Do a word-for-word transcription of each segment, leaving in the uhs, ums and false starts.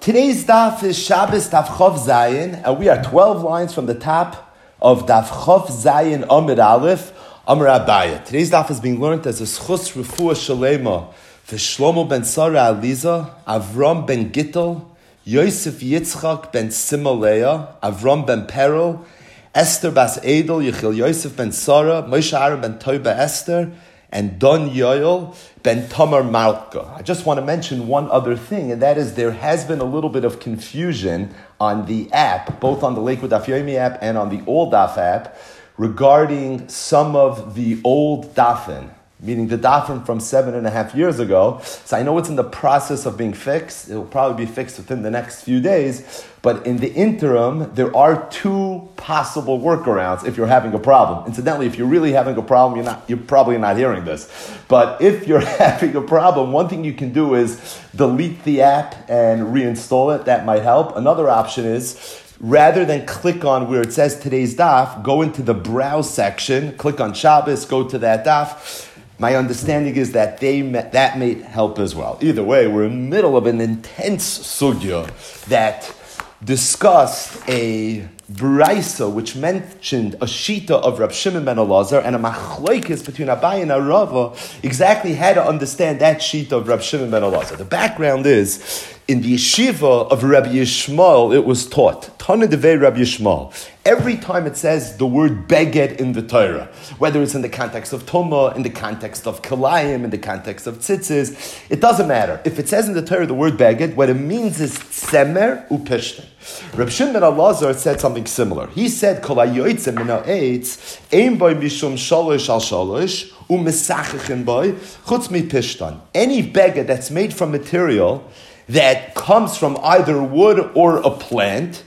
Today's daf is Shabbos Daf Chov Zayin, and we are twelve lines from the top of Daf Chov Zayin Amid Aleph, Amar Abaya. Today's daf is being learned as a Schus Refuah Shalema for Shlomo ben Sarah Aliza, Avram ben Gittel, Yosef Yitzchak ben Simaleah, Avram ben Peril, Esther bas Edel, Yechiel Yosef ben Sarah, Moshe Aaron ben Toba Esther, and Don Yoel ben Tamar Malka. I just want to mention one other thing, and that is there has been a little bit of confusion on the app, both on the Lakewood Daf Yomi app and on the old Daf app, regarding some of the old Dafin, meaning the Dafin from seven and a half years ago. So I know it's in the process of being fixed. It will probably be fixed within the next few days. But in the interim, there are two possible workarounds if you're having a problem. Incidentally, if you're really having a problem, you're not, you're probably not hearing this. But if you're having a problem, one thing you can do is delete the app and reinstall it. That might help. Another option is, rather than click on where it says today's daf, go into the browse section, click on Shabbos, go to that daf. My understanding is that they that may help as well. Either way, we're in the middle of an intense sugya that discussed a Braisa which mentioned a shita of Rab Shimon ben Elazar and a machlokes between Abaye and Rava exactly how to understand that shita of Rab Shimon ben Elazar. The background is, in the yeshiva of Rabbi Yishmael, it was taught, Tana Devei Rabbi Yishmael, every time it says the word beged in the Torah, whether it's in the context of Tumah, in the context of Kalayim, in the context of Tzitzis, it doesn't matter. If it says in the Torah the word beged, what it means is tzemer upishtin. Reb Shimon ben Elazar said something similar. He said, Kol hayotzeh min ha'etz, ein bo mishum shalosh al shalosh, u'mesachichin bo, chutz mipishtan. Any beged that's made from material that comes from either wood or a plant,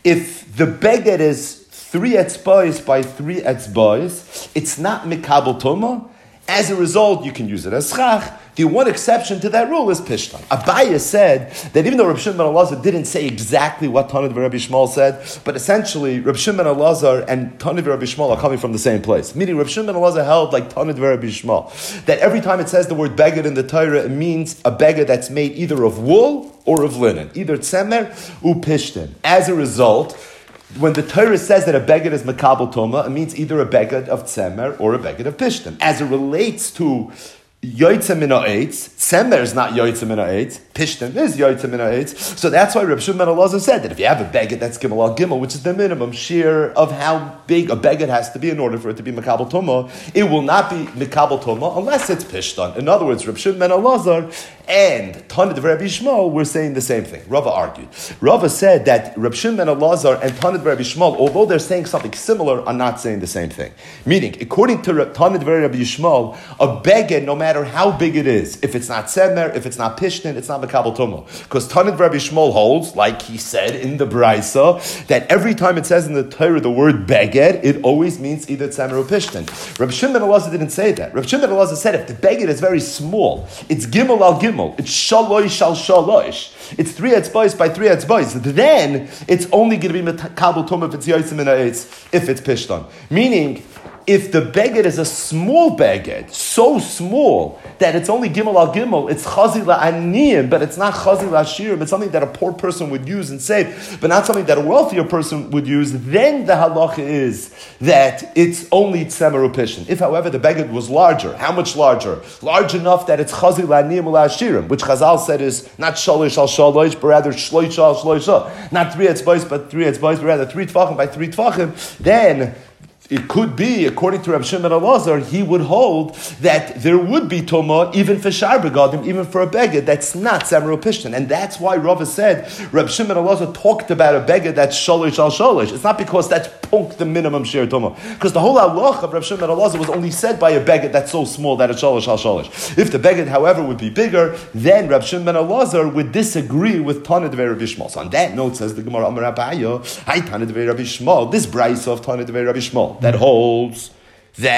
if the beged is three etzbais by three etzbais, it's not mikabel tuma. As a result, you can use it as schach. The one exception to that rule is pishtan. Abaye said that even though Reb Shimon ben Elazar didn't say exactly what Tana of Rabbi Shmuel said, but essentially Reb Shimon ben Elazar and Tana of Rabbi Shmuel are coming from the same place. Meaning Reb Shimon ben Elazar held like Tana of Rabbi Shmuel, that every time it says the word beged in the Torah, it means a beged that's made either of wool or of linen, either tzemer or pishtan. As a result, when the Torah says that a beged is makabel toma, it means either a beged of tzemer or a beged of pishtan. As it relates to yoytzeh min ha'etz, tzemer is not yoytzeh min ha'etz, pishtan is yoytzeh min ha'etz. So that's why Reb Shimon ben Elazar said that if you have a beged that's gimel al gimel, which is the minimum shear of how big a beged has to be in order for it to be makabel toma, it will not be makabel toma unless it's pishtan. In other words, Reb Shimon ben Elazar and Tana of Rabbi Shmuel were saying the same thing. Rava argued. Rava said that Reb Shimon ben Elazar and Tana of Rabbi Shmuel, although they're saying something similar, are not saying the same thing. Meaning, according to Tana of Rabbi Shmuel, a beged, no matter how big it is, if it's not tzemer, if it's not pishtin, it's not makabel toma. Because Tana of Rabbi Shmuel holds, like he said in the Braisa, that every time it says in the Torah the word beged, it always means either tzemer or pishtin. Reb Shimon ben Elazar didn't say that. Reb Shimon ben Elazar said if the beged is very small, it's gimel al gimel, it's shalosh al shalosh, it's three etzbais by three etzbais, then it's only going to be makabel toma if it's yoytzeh min ha'etz, if it's pishtan. Meaning, if the beged is a small beged, so small that it's only gimel al gimel, it's chazi la'aniyim, but it's not chazi la'ashirim, it's something that a poor person would use and save, but not something that a wealthier person would use, then the halacha is that it's only tzemer u'pishtin. If, however, the beged was larger, how much larger? Large enough that it's chazi la'aniyim la'ashirim, which Chazal said is not shalosh al shalosh, but rather shloisha al shloisha, not three etzbais, but three etzbais, but rather three tvachim by three tvachim, then it could be, according to Reb Shimon ben Elazar, he would hold that there would be Toma even for Shar Begadim, even for a beged that's not Tzemer Pishtan. And that's why Rava said, Reb Shimon ben Elazar talked about a beged that's Sholish al Sholish. It's not because that's punk the minimum share Toma. Because the whole halach of Reb Shimon ben Elazar was only said by a beged that's so small that it's Sholish al Sholish. If the beged, however, would be bigger, then Reb Shimon ben Elazar would disagree with Tana Devei Rabbi Shmuel. So on that note, says the Gemara, Amar Abaya, Hi Tana Devei Rabbi Shmuel, this Braisa of Tana Devei Rabbi Shmuel, that holds that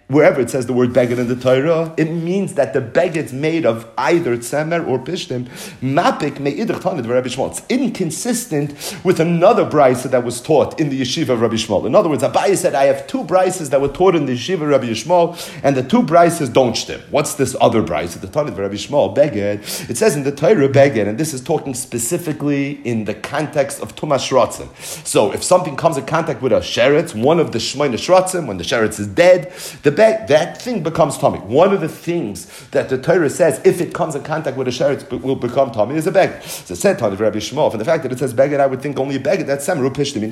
wherever it says the word beged in the Torah, it means that the beged's made of either tzemer or pishtim. Mapik me'idach tanid Rabbi Shmuel. It's inconsistent with another brisa that was taught in the yeshiva of Rabbi Shmuel. In other words, Abaye said, I have two brises that were taught in the yeshiva of Rabbi Shmuel, and the two brises don't shtim. What's this other brisa? The tanid Rabbi Shmuel, beged. It says in the Torah, beged, and this is talking specifically in the context of tumas shratzim. So if something comes in contact with a sheretz, one of the shmoyne shratzim, when the sheretz is dead, the bag, that thing becomes tummy. One of the things that the Torah says, if it comes in contact with a sheretz, it will become tummy, is a bag. So it said Tani Rabbi Shmuel. From the fact that it says beged, I would think only a beged. That's semeru pishtim.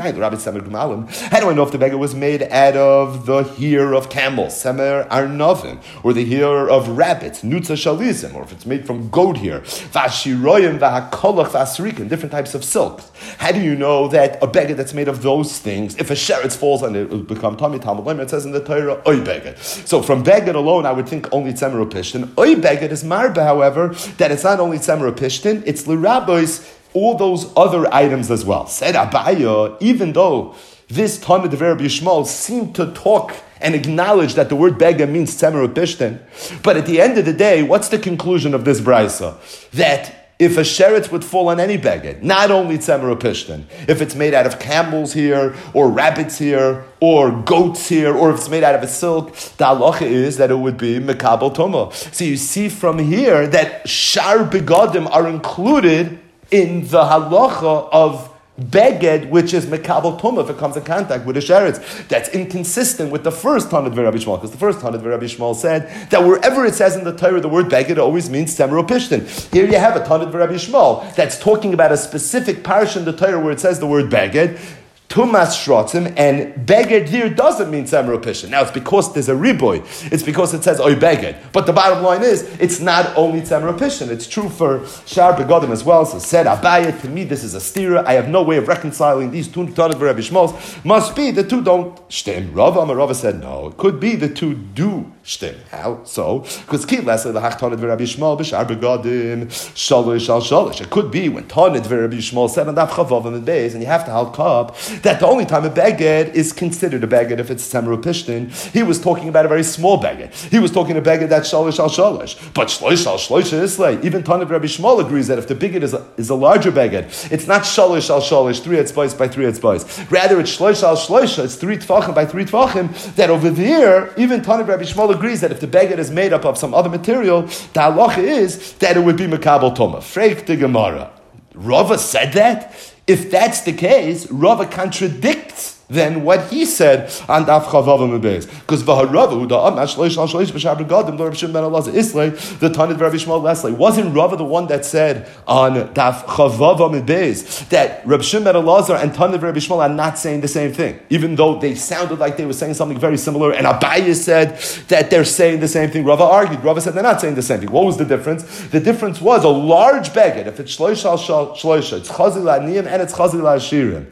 How do I know if the beged was made out of the hair of camels, semer arnovim, or the hair of rabbits, nutza shalizim, or if it's made from goat hair, vashiroyim, vahakolach, vasrikin, different types of silks? How do you know that a beged that's made of those things, if a sheretz falls on it, it will become tummy? Talmud Leimer, it says in the Torah, oy beged. So from beged alone, I would think only tzemer pishtin. Oy beged is marba, however, that it's not only tzemer pishtin, it's l'rabbis, all those other items as well. Said Abaya, even though this Talmud of Rabbi Yishmael seemed to talk and acknowledge that the word beged means tzemer pishtin, but at the end of the day, what's the conclusion of this brisa? That if a sheretz would fall on any beged, not only tzemer pishtin, if it's made out of camels here, or rabbits here, or goats here, or if it's made out of a silk, the halacha is that it would be mekabel tuma. So you see from here that shar begadim are included in the halacha of beged, which is mekabel tuma if it comes in contact with a sheretz. That's inconsistent with the first Tanid Rabbi Shmuel, because the first Tanid Rabbi Shmuel said that wherever it says in the Torah the word beged always means tzemer pishtin. Here you have a Tanid Rabbi Shmuel that's talking about a specific parish in the Torah where it says the word beged, tumas shrotzim, and beged here doesn't mean tzemer pishtin. Now it's because there's a riboy. It's because it says oy beged. But the bottom line is, it's not only tzemer pishtin. It's true for shar begadim as well. So said Abaye, to me this is a stira. I have no way of reconciling these two Tanid Rabbi Shmuels. Must be the two don't shtim. Rava Amar Rava said no. It could be the two do shtim. How so? Because ki lesa the hach Tanid Rabbi Shmuel b'shar begadim shalish al shalish. It could be when Tanid Rabbi Shmuel said on daf chavav and beis, and you have to halk up that the only time a beged is considered a beged if it's tzemer pishtin. He was talking about a very small beged. He was talking a beged that's shalish al shalish. But shloish al shloish is like, even Tanid Rabbi Shmuel agrees that if the beged is a, is a larger beged, it's not shalish al shalish, three etzbais by three etzbais. Rather, it's shloish al shloish, it's three tvachim by three tvachim. That over there, even Tanid Rabbi Shmuel agrees that if the beged is made up of some other material, the halacha is that it would be mekabel toma. Freik the Gemara. Rava said that? If that's the case, Rava contradicts then what he said on Daf Chavav Beis. Because Vaharava, the Amash Shleish Al Shleish B'Shar Begadim, the Rabbi Shimon ben Elazar Islay, the Tanid Rabbi Shmuel Leslie. Wasn't Rava the one that said on Daf Chavav Beis that Rabbi Shimon ben Elazar and Tanid Rabbi Shmuel are not saying the same thing, even though they sounded like they were saying something very similar, and Abaye said that they're saying the same thing. Rava argued. Rava said they're not saying the same thing. What was the difference? The difference was a large beged. If it's Shleish Al Shleish, it's Chazil Aniyim and it's Chazil Ashirim.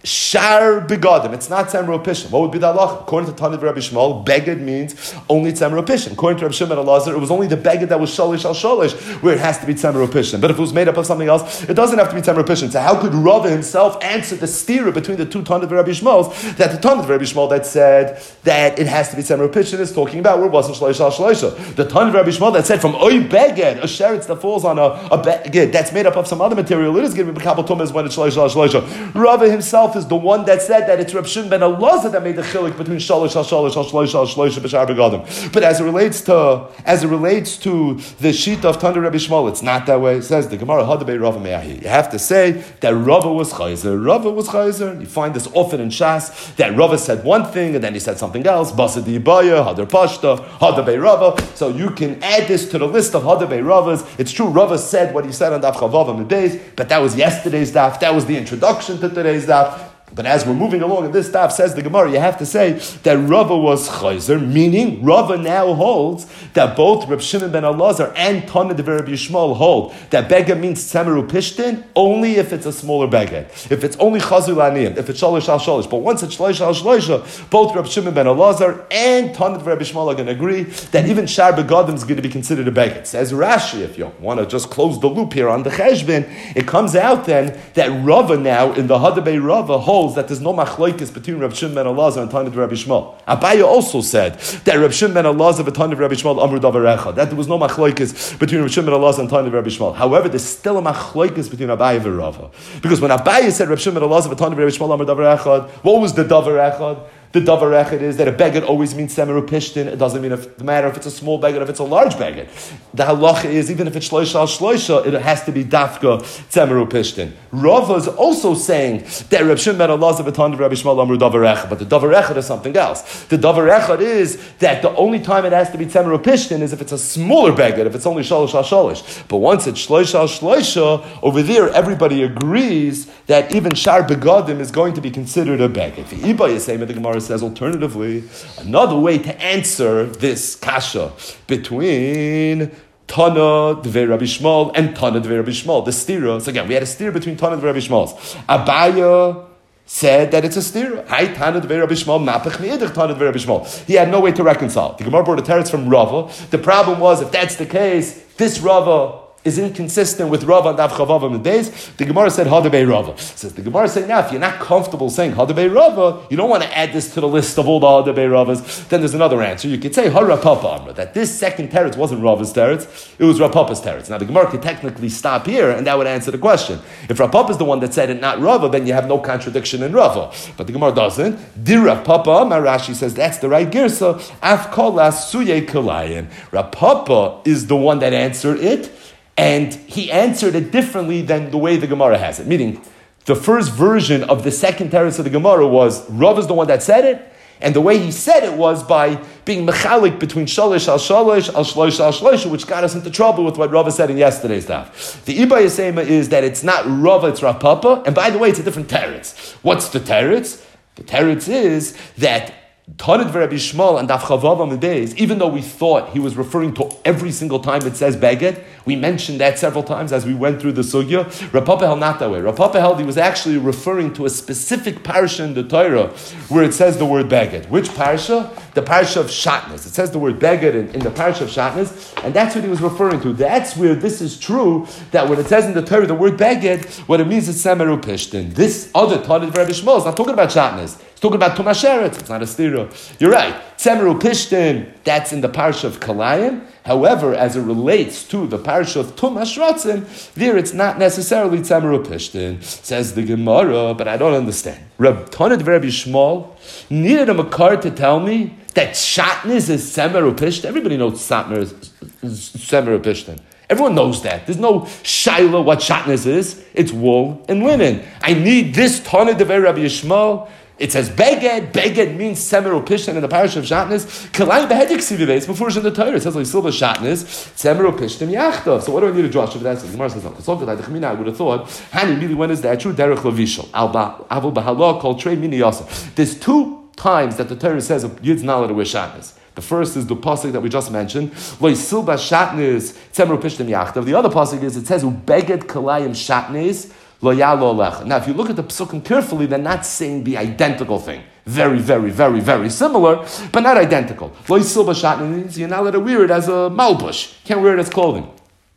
Shar begadim. It's not tzemer pishtim. What would be the halacha? According to Tanid Rabbi Shmuel, beged means only tzemer pishtim. According to Rabbi Shimon ben Elazar, it was only the beged that was shalish al shalish where it has to be tzemer pishtim. But if it was made up of something else, it doesn't have to be tzemer pishtim. So how could Rava himself answer the stira between the two Tanid Rabbi Shmuels? That the Tanid Rabbi Shmuel that said that it has to be tzemer pishtim is talking about where it wasn't shalish al shalish. The Tanid Rabbi Shmuel that said from oy beged, a sheretz that falls on a, a beged that's made up of some other material, it is going to be mekabel tumah when it's shalish al shalish. Rava himself is the one that said that it's Reb Shimon ben Elazar that made the chilik between shalish al shalish al shalish al shalish b'shar begadim. But as it relates to as it relates to the sheet of Tanid Rabbi Shmuel, it's not that way. It says the Gemara Hadabei Rava Me'ahi. You have to say that Rava was chayzer. Rava was chayzer. You find this often in Shas that Rava said one thing and then he said something else. Basa di'ibaya, Hadar Pashta, Hadabei Rava. So you can add this to the list of Hadabei Ravas. It's true, Rava said what he said on Daf Chavav and Beis, but that was yesterday's daf. That was the introduction to today's daf. But as we're moving along, and this daf says the Gemara, you have to say that Rava was chayzer, meaning Rava now holds that both Reb Shimon ben Elazar and Tanid Rabbi Yishmael hold that beged means tzemeru pishtin only if it's a smaller beged. If it's only chazul aniyim, if it's shalish al shalish. But once it's shalish al shalish, both Reb Shimon ben Elazar and Tanid Rabbi Yishmael are going to agree that even shar begadim is going to be considered a beged. Says Rashi, if you want to just close the loop here on the cheshbon, it comes out then that Rava now in the Hadabei Rava holds holds that there's no machlokes between Reb Shimon ben Elazar and Tanit Rabbi Shmuel. Abaye also said that Reb Shimon ben Elazar and Tanit Rabbi Shmuel amru davar echad. That there was no machlokes between Reb Shimon ben Elazar and Tanit Rabbi Shmuel. However, there's still a machlokes between Abaye and Rava. Because when Abaye said Reb Shimon ben Elazar and Tanit Rabbi Shmuel amru davar echad, what was the davar echad? The davar echad is that a beged always means semeru pishtin. It doesn't mean if, no matter if it's a small beged, if it's a large beged. The halacha is even if it's shloisha al shloisha, it has to be dafka semeru pishtin. Rava is also saying that Reb Shimon ben Elazar v'tan Rabbi Shmuel amru davar echad, but the davar echad is something else. The davar echad is that the only time it has to be semeru pishtin is if it's a smaller beged, if it's only shalosh al shalosh. But once it's shloisha al shloisha, over there everybody agrees that even shar begadim is going to be considered a beged. The Iba is saying that the Gemara says alternatively, another way to answer this kasha between Tana Dvei Rabbi Shmuel and Tana Dvei Rabbi Shmuel, the stira. So again, we had a stira between Tana Dvei Rabbi Shmuel. Abaya said that it's a stira. Hi Tana Dvei Rabbi Shmuel, Mapach Meidich Tana Dvei Rabbi Shmuel. He had no way to reconcile. The Gemara brought a teretz from Rava. The problem was, if that's the case, this Rava is inconsistent with Rava and Av Chavav on the days. The Gemara said Hadabei Rava. Says the Gemara saying now, if you're not comfortable saying Hadabei Rava, you don't want to add this to the list of all the Hadabei Ravas. Then there's another answer. You could say Hara Papa Amra, that this second teretz wasn't Rava's teretz, it was Rav Papa's teretz. Now the Gemara could technically stop here, and that would answer the question. If Rav Papa is the one that said it, not Rava, then you have no contradiction in Rava. But the Gemara doesn't. Dir Rav Papa Amar, Rashi says that's the right girsa. Af kol suye kalayin. Rav Papa is the one that answered it. And he answered it differently than the way the Gemara has it. Meaning, the first version of the second teretz of the Gemara was, Rav is the one that said it, and the way he said it was by being mechalik between shalish al shalish, al shloish al shloish, which got us into trouble with what Rava said in yesterday's daf. The Iba Yisema is that it's not Rava, it's Rav Papa, and by the way, it's a different teretz. What's the teretz? The teretz is that Tanit Rabbi Shmuel and Daf Chavav on the days, even though we thought he was referring to every single time it says beged, we mentioned that several times as we went through the sugya. Rav Papa held not that way. Rav Papa held he was actually referring to a specific parsha in the Torah where it says the word beged. Which parsha? The parsha of Shatnez. It says the word beged in, in the parsha of Shatnez, and that's what he was referring to. That's where this is true, that when it says in the Torah the word beged, what it means is semeru pishtin. This other Tanit Rabbi Shmuel is not talking about Shatnez. It's talking about Tumas Sheretz. It's not a stira. You're right. Semeru Pishtin, that's in the parsha of Kalayim. However, as it relates to the parsha of Tumas Shratzim, there it's not necessarily Semeru Pishtin. Says the Gemara, but I don't understand. Reb Tanit Rabbi Shmuel needed a makar to tell me that Shatnez is Semeru Pishtin. Everybody knows Semeru Pishtin. Everyone knows that. There's no shaila what Shatnez is. It's wool and linen. I need this Tanit Rabbi Shmuel. It says beged. Beged means semeru pishtin in the parish of Shatnez. Kalayim behedik sivives before it's in the Torah. It says like silva Shatnez semeru pishtin yachtav. So what do I need to draw for that? The Gemara says no. I would have thought hani really when is that true? Derech lavishal alba avul bahala kol trei mini yasa. There's two times that the Torah says a yid's not allowed to wear Shatnez. The first is the pasuk that we just mentioned. Lo silba Shatnez semeru pishtin yachtav. The other pasuk is it says ubeged kalayim Shatnez. Now, if you look at the psukim carefully, they're not saying the identical thing. Very, very, very, very similar, but not identical. You're not allowed to wear it as a malbush. You can't wear it as clothing.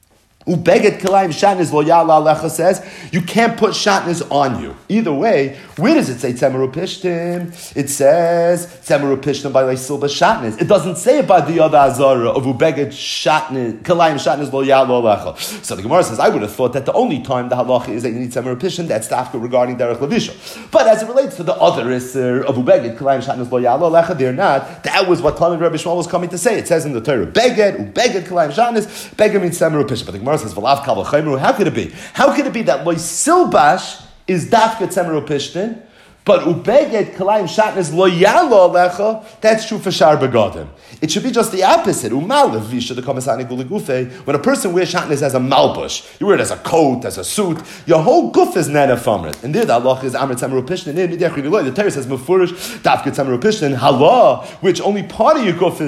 Ubeget kilayim shatnez lo ya'ala alecha says you can't put shatnez on you. Either way, where does it say tzemeru pishtim? It says tzemeru pishtim by leisilba shatnez. It doesn't say it by the other azara of ubeget shatnez kilayim shatnez lo ya'ala alecha. So the Gemara says I would have thought that the only time the halacha is that you need tzemeru pishtim, that's after regarding derech levisha. But as it relates to the other iser of ubeget kilayim shatnez lo ya'ala alecha, they're not. That was what Talmud Rabbi Shmuel was coming to say. It says in the Torah beged ubeget kilayim shatnez. Beged means tzemeru pishtim, but the Gemara says, how could it be? How could it be that loy silbash is dafka tzemeru pishtin, but ubeged kalayim shatnez lo yalo alecha, that's true for shar begadim. It should be just the opposite. Umalev visha the kamasani guligufe. When a person wears shatnez as a malbush, you wear it as a coat, as a suit, your whole guf is nana from it. And there the Allah is amr tzemeru pishtin. The Torah says mefurish dafka tzemeru pishtin hala, which only part of your guf is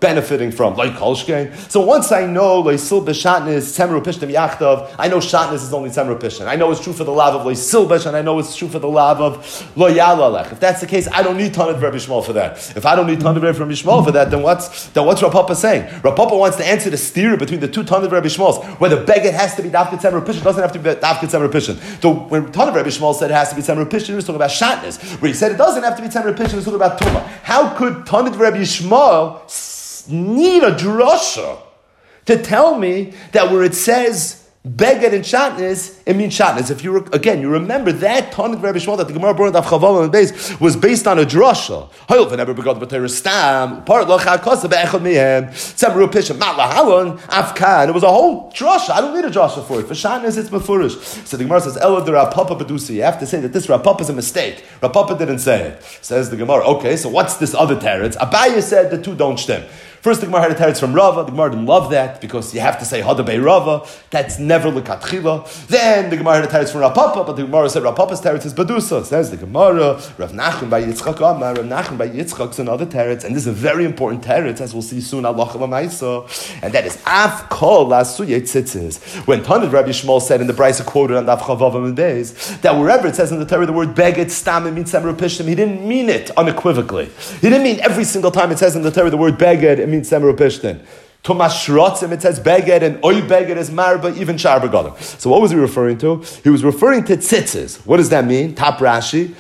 benefiting from, like Kolshkein. So once I know Leisil B'Shatnis, Tzemru Pishtim Yachtav, I know Shatnis is only Tzemru Pishtim. I know it's true for the lav of Leisil B'Sh, and I know it's true for the lav of Lo Yalalech. If that's the case, I don't need Tanit Rabbi Shmuel for that. If I don't need Tanit Rabbi Shmuel for that, then what's then what's Rav Papa saying? Rav Papa wants to answer the steer between the two Tanit Rabbi Shmuels, whether Beged has to be Dafket Tzemru Pishtim, doesn't have to be Dafket Tzemru Pishtim. So when Tanit Rabbi Shmuel said it has to be Tzemru Pishtim, he was talking about Shatnis. Where he said it doesn't have to be Tzemru Pishtim, he was talking about Tumah. How could Tanit Rabbi Shmuel need a drasha to tell me that where it says Beged and Shatnis, it means Shatnis? If you, again, you remember that Tanit Rabbi Shmuel that the Gemara brought of Chaval and base was based on a drasha. Hayol v'never begad b'teir stam part locha kosa be'echad mihem tzemru pishim mat lahalon afkan. It was a whole drasha. I don't need a drasha for it. For Shatnis, it's mefurish. So the Gemara says Ela de Rav Papa bedusi. You have to say that this Rav Papa is a mistake. Rav Papa didn't say it. Says the Gemara. Okay, so what's this other teretz? Abaye said the two don't stem. First, the Gemara had a teretz from Rava. The Gemara didn't love that because you have to say Hadabei Rava. That's never lekatchila. Then the Gemara had a teretz from Rav Papa, but the Gemara said Rav Papa's teretz is Badusa. Says the Gemara, Rav Nachman by Yitzchak Amar, Rav Nachman by Yitzchak's another teretz, and this is a very important teretz, as we'll see soon. Allah Chavamayso, and that is Af Kol Lasuye Tzitzis. When Tanit Rabbi Shmuel said in the Brisa quoted on Daf Chavav and Beis that wherever it says in the Torah the word Beged Stam it means Tzemru Pishtim, he didn't mean it unequivocally. He didn't mean every single time it says in the Torah the word Beged it means Tzemru Pishtim. Tomas Shrotzim, it says Beged, and Oy Beged is Marba, even Shar Begadim. So what was he referring to? He was referring to tzitzis. What does that mean? Top Rashi.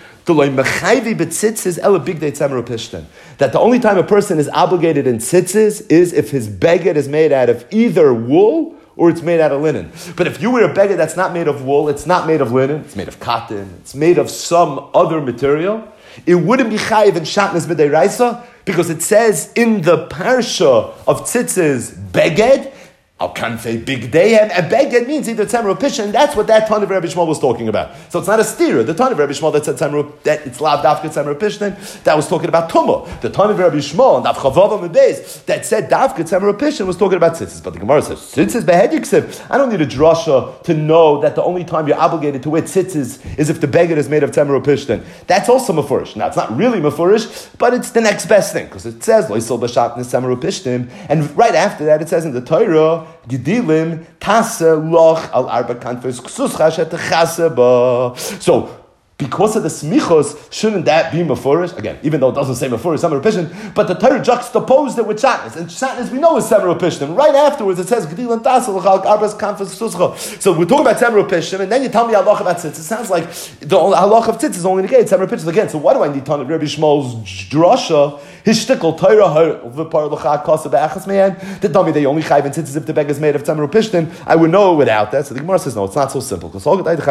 That the only time a person is obligated in tzitzis is if his beged is made out of either wool or it's made out of linen. But if you wear a beged that's not made of wool, it's not made of linen, it's made of cotton, it's made of some other material, it wouldn't be chayiv in shatnez b'deiraisa, because it says in the parsha of tzitzis beged, al kanfei bigdeihem, and beged means either tzemru or pishin, and that's what that Tanav Rabbi Shmuel was talking about. So it's not a steer. The Tanav Rabbi Shmuel that said tzemru, that it's lav dafka tzemru pishin, that was talking about tumah. The Tanav Rabbi Shmuel and Daf Chavav Beis that said dafka tzemru pishin was talking about tzitzis. But the Gemara says tzitzis behed yiksiv. I don't need a drasha to know that the only time you're obligated to wear tzitzis is if the beged is made of tzemru pishin. That's also mefurish. Now it's not really mefurish, but it's the next best thing because it says loisol b'shatnis tzemru pishin, and right after that it says in the Torah Gedilim tase loch al arba kanfes ksuscha shetachase ba. So, because of the smichos, shouldn't that be mefurish? Again, even though it doesn't say mefurish, Semer Pishtim, but the Torah juxtaposed it with Shatnez, and Shatnez we know is Semer Pishtim. Right afterwards it says Gedilim tase loch al arba kanfes ksuscha. So we're talking about Semer Pishtim, and then you tell me halach about tzitz. It sounds like the halach of tzitz is only negated Semer Pishtim again. So why do I need Tanav Rabbi Shmuel's drasha? His shtickle Torah v'par l'chad kasa be'achas me'en. They tell me they only chayv and tzitzis if the beg is made of tzemru pishtin. I would know without that. So the Gemara says no, it's not so simple. Because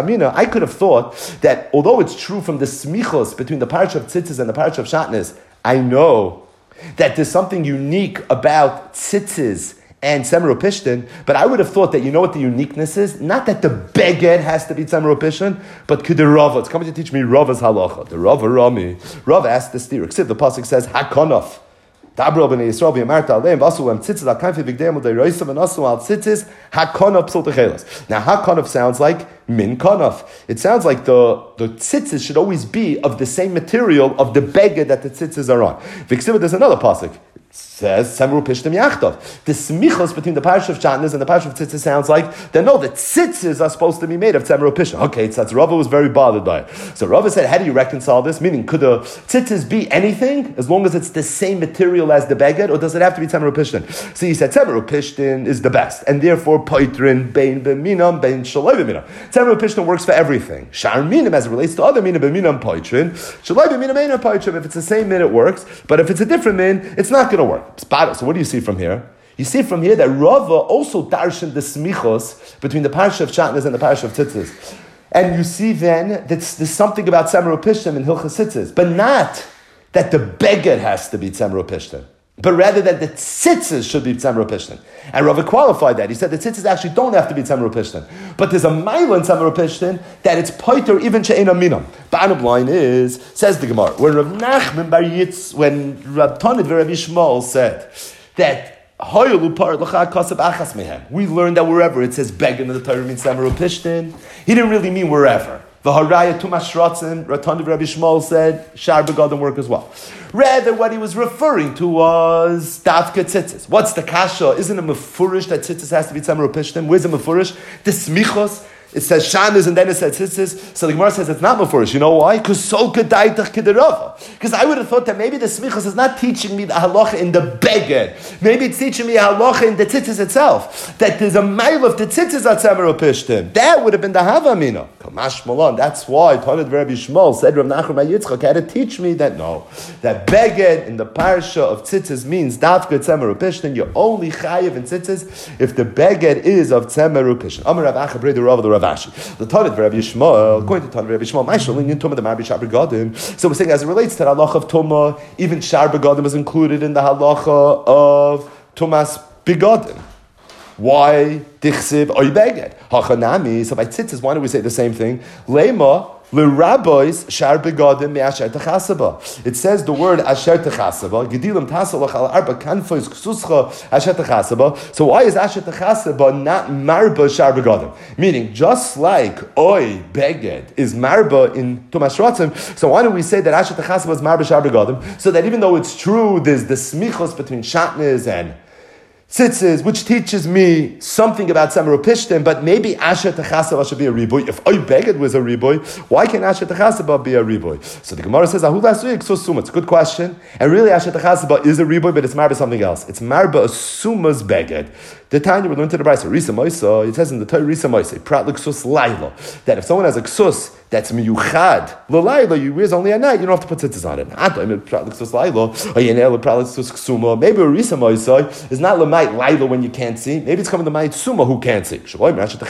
I could have thought that although it's true from the smichos between the parsha of tzitzis and the parsha of shatnez, I know that there's something unique about tzitzis and tzemru pishtin, but I would have thought that you know what the uniqueness is? Not that the beged has to be tzemru pishtin, but k'derava. It's coming to teach me Rava's halacha. The Rava Rami. Rava asked the steer. Except the pasuk says hakonof. Dabra b'nei Yisrael v'yamarta aleim v'asu em tzitzis al-kanfi v'gdeim u'deiroisav v'nasu al tzitzis hakonof psul techelas. Now hakonof sounds like min konof. It sounds like the, the tzitzis should always be of the same material of the beged that the tzitzis are on. V'ksiva, there's another pasuk. Says Tzemru Pishtim Yachtov. The smichos between the parish of Shatnez and the parish of Tzitzis sounds like they know that tzitzis are supposed to be made of Tzemru Pishtim. Okay, so Rava was very bothered by it. So Rava said, how do you reconcile this? Meaning, could the tzitzis be anything as long as it's the same material as the beged, or does it have to be Tzemru Pishtim? So he said Tzemru Pishtim is the best, and therefore Poitrin bein b'minam bein shaloi b'minam. Tzemru Pishtim works for everything. Shar minam as it relates to other minam b'minam Poitrin. Shaloi b'minam bein Poitrin. If it's the same min, it works, but if it's a different min, it's not going to work. So what do you see from here? You see from here that Rava also darshan the smichos between the parsha of Shatnez and the parsha of Tzitzis. And you see then that there's something about Tzemru Pishtim and Hilchas Tzitzis, but not that the beged has to be Tzemru Pishtim, but rather that the tzitzis should be Tzemru Pishtim. And Rava qualified that. He said the tzitzis actually don't have to be Tzemru Pishtim, but there's a mile in Tzemru Pishtim that it's poiter even she'ena minam. Bottom line is, says the Gemara, when Rav Nachman bar Yitz, when Rav Tanit v'Rav Yishmael said that we learned that wherever it says beged in the Torah means Tzemru Pishtim, he didn't really mean wherever. V'haraya tumas shratzim, Ratan Rabbi Shmuel said, shar begadim work as well. Rather, what he was referring to was dafka tzitzis. What's the kasha? Isn't it mefurish that tzitzis has to be tzamer upishtim? Where's the mefurish? The smichos. It says shanas and then it says tzitzis. So the Gemara says it's not mefurish. You know why? Because so kedaitach kederava. Because I would have thought that maybe the smichos is not teaching me the halacha in the beged. Maybe it's teaching me a halacha in the tzitzis itself. That there's a mile of the tzitzis at tzamer upishtim. That would have been the havamina. Kamash malon. That's why Tanit Rabbi Shmuel said Rav Nachman bar Yitzchak had to teach me that no, that beged in the parsha of tzitzis means dafka tzamer upishtim. You're only chayiv in tzitzis if the beged is of tzamer upishtim. Amar Rav Acha Breder Rav the Rav Ashi. The Tanit Rabbi Shmuel, according to Tanit Rabbi Shmuel, my shalin in Tumah the Marbi Shar Begadim. So we're saying as it relates to the halacha of Tumah, even Shar Begadim is included in the halacha of Tumas Begadim. Why dichsiv oy beged? Hachanami. So by tzitzis, why don't we say the same thing? Lema l'rabbis shar begadim me'asher techasaba. It says the word asher techasaba. Gedilim tasalach al arba kanfois ksuscha asher techasaba. So why is asher techasaba not marba shar begadim? Meaning, just like oy beged is marba in tumas shratzim, so why don't we say that asher techasaba is marba shar begadim? So that even though it's true, there's the smichos between shatnez and tzitzis, which teaches me something about Tzamer Upishtim, but maybe Asher Techasaba should be a riboy. If Oy Beged was a riboy, why can't Asher Techasaba be a riboy? So the Gemara says, Ahu Lasui Ksus It's a good question. And really Asher Techasaba is a riboy, but it's marba something else. It's marba a Suma's Beged. The Tanya we learned to the Brisa, Risa Moisa, it says in the Torah, Risa Moisa, Prat L'Ksus Laila, that if someone has a Ksus that's miyuchad, l'layla, you wear only at night, you don't have to put tzitzis on it. Maybe a Risa Moisa is not l'mayit laila when you can't see, maybe it's coming to mayit suma who can't see. Says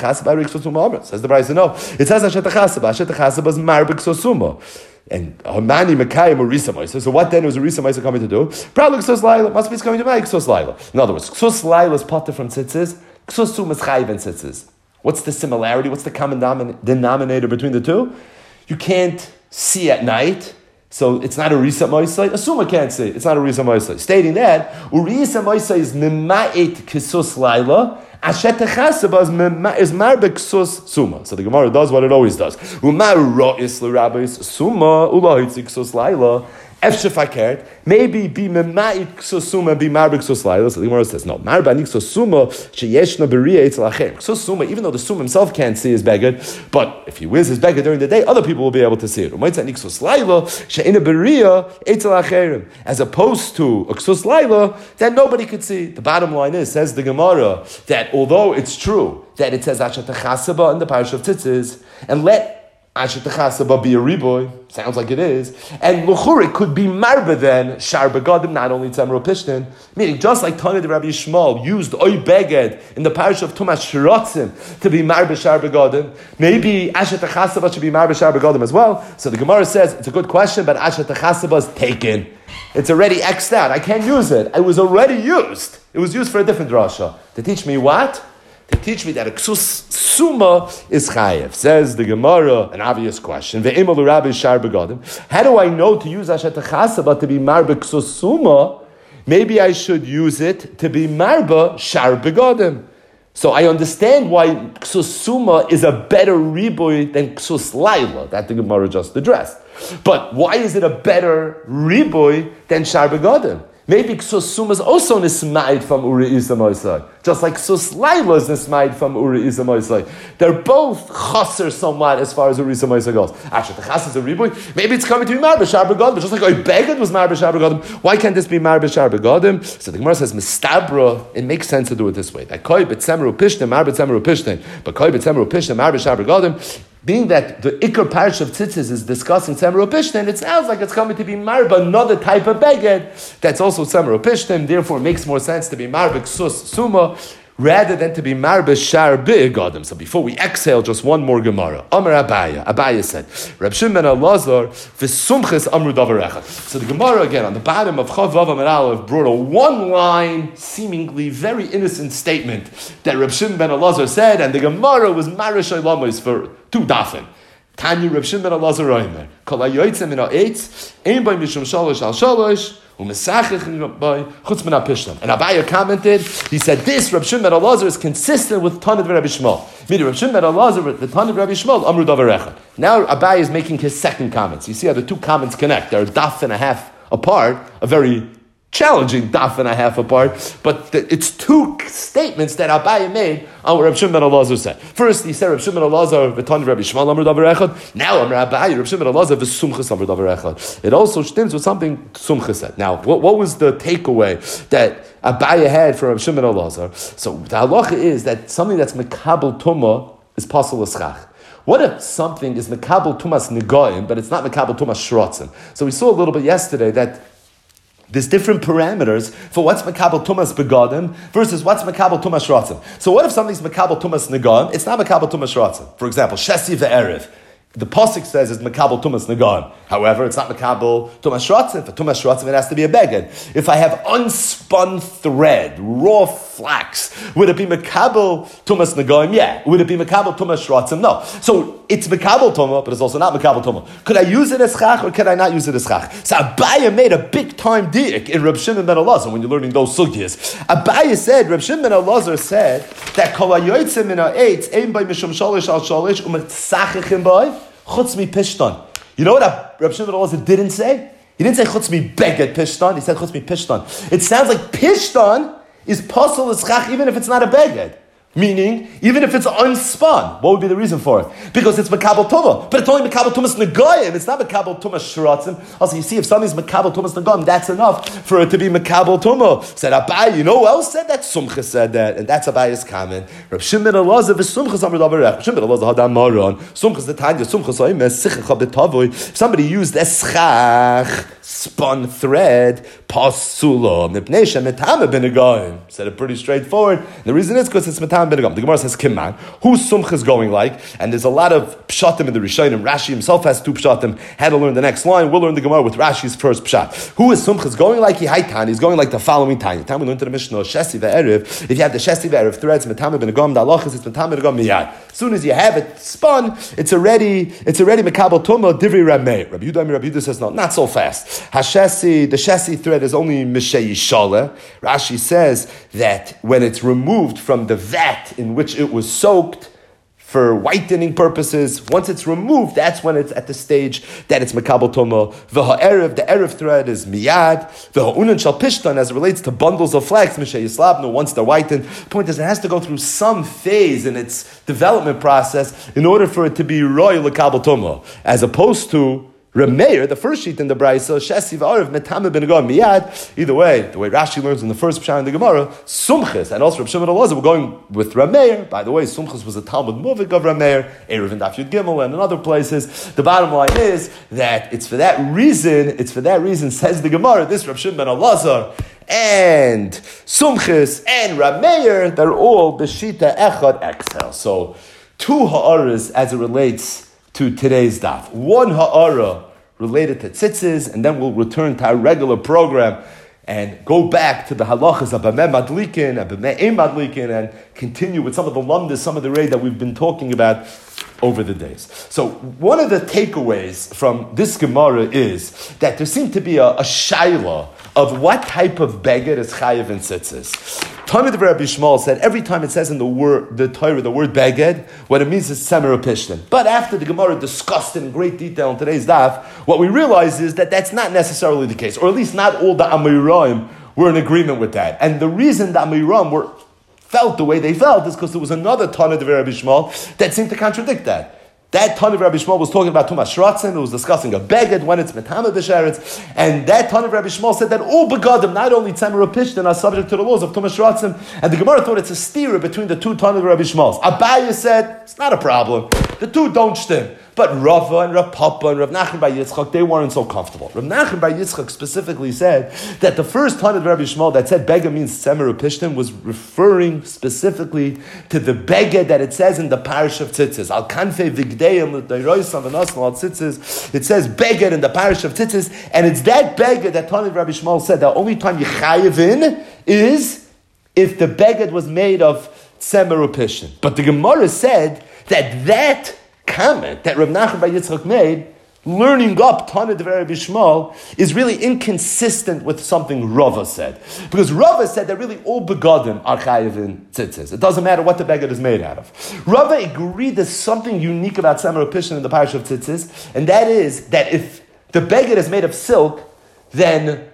the Brisa, no. It says Asher Techasaba, Asher Techasaba is marbik suma. And Hamani Mekayim or Risa Moisa. So what then was a Risa Moisa coming to do? Probably Ksus Laila. Must be coming to make Ksus Laila. In other words, Ksus Laila is potter from tzitzis. Ksus Suma is chayiv in tzitzis. What's the similarity? What's the common denominator between the two? You can't see at night, so it's not a Risa Moisa. A Suma can't see. It's not a Risa Moisa. Stating that, Risa Moisa is Mema'et Ksus Laila. Asher Techasaba is marbe ksus suma. So the Gemara does what it always does. Umar ro'is l'rabbis suma ulahitzik ksus laila. Efshefakert, maybe be mema'it ksus suma, be marbe ksus laila. So the Gemara says, no, marbe anik ksus suma, sheyeshna beriya etzel acher. Ksus suma, even though the suma himself can't see his beged, but if he wears his beged during the day, other people will be able to see it. Umaytza anik ksus laila, she'ena beriya etzel acherim. As opposed to a ksus laila, that nobody could see. The bottom line is, says the Gemara, that although it's true that it says Asher Techasaba in the parish of Tzitzis, and let Asher Techasaba be a riboy, sounds like it is, and Luchur, could be marba then, Shar Begadim, not only Tzemro Pishtin, meaning just like Tanya the Rabbi Shmuel used Oy Beged in the parish of Tumas Shiratzim to be marba Shar Begadim, maybe Asher Techasaba should be marba Shar Begadim as well. So the Gemara says, it's a good question, but Asher Techasaba is taken. It's already X'd out. I can't use it. It was already used. It was used for a different drasha. To teach me what? To teach me that a ksus suma is chayev. Says the Gemara, an obvious question. Ve'imol l'rabbi shar begadim. How do I know to use Asher Techasaba to be marba ksus suma? Maybe I should use it to be marba shar begadim. So I understand why ksus suma is a better riboy than ksus laila. That the Gemara just addressed. But why is it a better riboy than shar begadim? Maybe ksus suma is also nismaid from uri isa moisai, just like ksus laila is nismaid from uri isa moisai. They're both chaser somewhat as far as uri isa moisai goes. Actually, the chas is a riboy. Maybe it's coming to be marba shar begadim, just like oy beged was marba shar begadim. Why can't this be marba shar begadim? So the Gemara says mistabra. It makes sense to do it this way. That koi b'tzemru pishtin marba tzemru pishtin, but koi b'tzemru pishtin marba shar begadim. Being that the Iker Parish of Tzitzis is discussing Tzemro Pishtin, it sounds like it's coming to be marba, another type of beged that's also Tzemro Pishtin. Therefore, it makes more sense to be marba ksus suma rather than to be marba shar be'egadim. So before we exhale, just one more Gemara. Amar Abaya. Abaya said, Reb Shimon ben Elazar v'sumches amru davar echad. So the Gemara again on the bottom of Chav Vav Amar Aleph brought a one-line, seemingly very innocent statement that Reb Shimon ben Elazar said, and the Gemara was marish oilamos for two dafim. Tanya Reb Shimon ben Elazar Oimer. Kol hayotzem min ha'etz ein b'im mishum shalosh al shalosh And Abaye commented, he said, this Reb Shimon ben Elazar is consistent with Tanid Rabbi Shmuel. Meaning Reb Shimon ben Elazar, the Tanid Rabbi Shmuel, Amru Davar Echad. Now Abaye is making his second comments. You see how the two comments connect. They're a daf and a half apart, a very challenging daf and a half apart, but the, it's two statements that Abaye made on what Reb Shimon ben Elazar said. First, he said Reb Shimon ben Elazar v'tani Rabbi Shmuel Amar Davar Echad. Now Amar Abaye Reb Shimon ben Elazar v'sumchas Amar Davar Echad. It also stems with something Sumchas said. Now, what, what was the takeaway that Abaye had from Reb Shimon ben Elazar? So the halacha is that something that's mekabel tumah is pasul l'schach. What if something is mekabel tumas negoim, but it's not mekabel tumas shrotzim? So we saw a little bit yesterday that there's different parameters for what's Makabel Tumas Begadim versus what's Makabel Tumas Shrotzim. So what if something's Makabel Tumas Negam? It's not Makabel Tumas Shrotzim. For example, Shesi ve'erev. The Pasuk says it's Makabel Tumas Negam. However, it's not Makabel Tumas Shrotzim. For Tumas Shrotzim, it has to be a beged. If I have unspun thread, raw flax, would it be Makabel Tumas Negam? Yeah. Would it be Makabel Tumas Shrotzim? No. So it's Makabel Tumah, but it's also not Makabel Tumah. Could I use it as chach or could I not use it as chach? So Abaye made a big time diak in Reb Shimon ben Elazar when you're learning those sugyas. Abaye said, Reb Shimon ben Elazar said that kol hayotzim min ha'etz ein by mishum shalish al shalish u'metzachechim by chutz mi pishton. You know what Reb Shimon ben Elazar didn't say? He didn't say chutz mi beged pishton. He said chutz mi pishton. It sounds like pishton is pasul as chach even if it's not a beged. Meaning, even if it's unspun, what would be the reason for it? Because it's Makabel Tumah. But it's only Makabel Tumas Negoyim. It's not Makabel Tumas Shrotzim. Also, you see, if something's Makabel Tumas Negoyim, that's enough for it to be Makabel Tumah. Said Abaye, you know who else said that? Sumcha said that. And that's Abaye's comment. Reb Shimon ben Elazar v'Sumchas Amar Davar Echad. Shimon ben Elazar hadam maron. Sumchas the Tanya. Sumchas oimes sichach b'tavoi. If somebody used eschach, spun thread, pasula, mipnei shemetame b'negoyim. Said it pretty straightforward. The reason is because it's metame. The Gemara says Kimman. Who's Sumchas going like? And there's a lot of pshatim in the Rishonim. Rashi himself has two pshatim. Had to learn the next line. We'll learn the Gemara with Rashi's first pshat. Who is Sumchas going like? He haitan. He's going like the following Tanya. Time we learned to the Mishnah Shesi ve'erev. If you have the Shesi ve'erev threads, metame b'negam da'alachas, it's metame b'negam miyad. As soon as you have it spun, it's already it's already mekabel tumah divri ramei. Rabbi Yudah Rabbi Yudah says no, not so fast. Hashesi the Shesi thread is only mishei yishaleh. Rashi says that when it's removed from the vat in which it was soaked for whitening purposes, once it's removed, that's when it's at the stage that it's mekabel tumah. The ha'erev, the erev thread is miyad. The ha'unan shal pishtan, as it relates to bundles of flax, mishay yislabnu, once they're whitened. The point is, it has to go through some phase in its development process in order for it to be roy lekabel tumah, as opposed to Remeir, the first sheet in the Brayso, Shesi v'arev metame b'negam miyad. Either way, the way Rashi learns in the first pshat in the Gemara, Sumchas, and also Reb Shimon ben Elazar, we're going with Remeir. By the way, Sumchas was a Talmud Muvik of Remeir, Erev and Daf Yud Gimel, and in other places. The bottom line is that it's for that reason, it's for that reason, says the Gemara, this Reb Shimon ben Elazar, and Sumchas, and Remeir, they're all B'shita Echad Excel. So, two ha'aras as it relates to today's daf. One ha'ara related to tzitzis, and then we'll return to our regular program and go back to the halachas of B'meh Madlikin and B'meh Ein Madlikin and continue with some of the lumdas, some of the raid that we've been talking about over the days. So one of the takeaways from this Gemara is that there seemed to be a, a shaila of what type of beged is chayiv in tzitzis. Talmud of Rabbi Shmuel said every time it says in the word, the Torah, the word beged, what it means is semer pishtin. But after the Gemara discussed it in great detail in today's daf, what we realize is that that's not necessarily the case, or at least not all the Amoraim were in agreement with that. And the reason the Amoraim were felt the way they felt is because there was another Talmud of Rabbi Shmuel that seemed to contradict that. That Talmud of Rabbi Shmuel was talking about Tumas Shrotzin, it was discussing a beged when it's metame b'sheretz, and that Talmud of Rabbi Shmuel said that all begadim, not only tzemer pishtin, are subject to the laws of Tumas Shrotzin, and the Gemara thought it's a stira between the two Talmud of Rabbi Shmuels. Abaye said, it's not a problem, the two don't shtim. But Rava and Rav Papa and Rav Nachman bar Yitzchak, they weren't so comfortable. Rav Nachman bar Yitzchak specifically said that the first Talmud of Rabbi Shmuel that said Bega means Semer Pishtim was referring specifically to the Bega that it says in the parish of Tzitzis. Al Kanfei Vigdeim L'Deiroisav and Asmal Al Tzitzis. It says Bega in the parish of Tzitzis, and it's that Bega that Talmud of Rabbi Shmuel said the only time you chayiv in is if the Beged was made of Semer Pishtim. But the Gemara said that that comment that Rav Nachman bar Yitzchak made learning up Tana Devar Bishmal is really inconsistent with something Rava said. Because Rava said that really all begadim are chayiv in tzitzis. It doesn't matter what the beged is made out of. Rava agreed there's something unique about Samar Pishin in the parish of tzitzis, and that is that if the beged is made of silk, then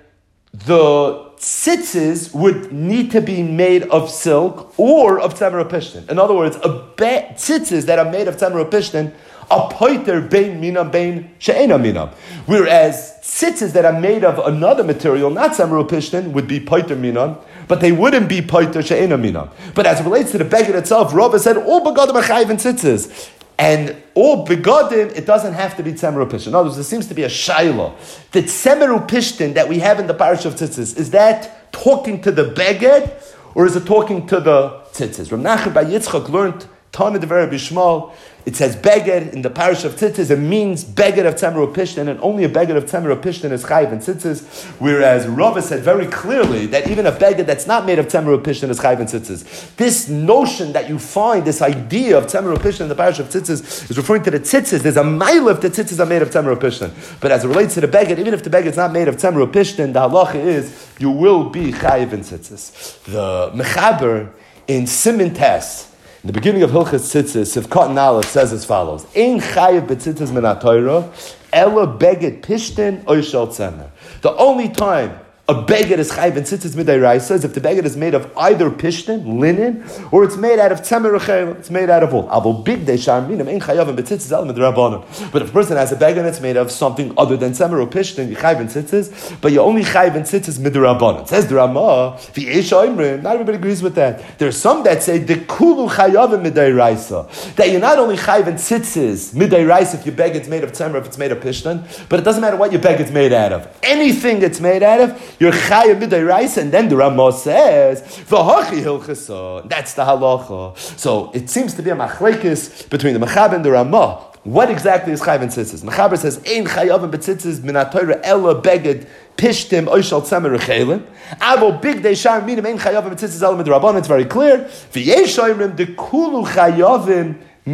the tzitzis would need to be made of silk or of Samar Pishin. In other words, a be- tzitzis that are made of Samar Pishin a poiter bein minam bein she'ena minam. Whereas tzitzis that are made of another material, not samru pishtin, would be poiter minam, but they wouldn't be poiter she'ena minam. But as it relates to the beged itself, Rava said all begadim are chayiv in tzitzis. And all begadim, it doesn't have to be tzemeru pishtin. In other words, there seems to be a shaila. The tzemeru pishtin that we have in the parish of tzitzis, is that talking to the beged, or is it talking to the tzitzis? Rav Nachman bar Yitzchak learned Tana Devar Bishmal. It says beged in the parish of tzitzis. It means beged of tzemeru pishtin, and only a beged of tzemeru pishtin is chayiv in tzitzis. Whereas Rava said very clearly that even a beged that's not made of tzemeru pishtin is chayiv in tzitzis. This notion that you find, this idea of tzemeru pishtin in the parish of tzitzis, is referring to the tzitzis. There's a mile if the tzitzis are made of tzemeru pishtin. But as it relates to the beged, even if the beged is not made of tzemeru pishtin, the halacha is you will be chayiv in tzitzis. The mechaber in Siman Tes, in the beginning of Hilchas Tzitzis, if Cotton Aleph says as follows: Ein chayiv b'tzitzis min ha'Torah, ela beged pishtin oishal tzemer. The only time a beged is chayiv in tzitzis midayraisa is if the beged is made of either pishtin, linen, or it's made out of tzemer rechel, it's made out of wool. Avo big de shar minim ein chayav b'tzitzis el midrabanan. But if a person has a beged that's made of something other than tzemer or pishtin, you chayiv in tzitzis, but you only chayiv in tzitzis midrabanan. Says the Ramah, v'yesh oimrim, not everybody agrees with that. There are some that say the kulu chayav midayraisa, that you're not only chayiv in tzitzis midayraisa if your beged's made of tzemer, if it's made of pishtin, but it doesn't matter what your beged's made out of. Anything it's made out of, you're chayav midayraisa, and then the Ramah says v'hachi hilchasa. That's the halacha. So it seems to be a machlekes between the Mechaber and the Ramah. What exactly is chayav in tzitzis? Mechaber says ein chayav b'tzitzis min ha'Torah ela beged pishtim oishal tzemer rechelim. Avo big de shar minim ein chayav b'tzitzis el midrabanan. It's very clear. V'yesh oimrim de kulu chayavim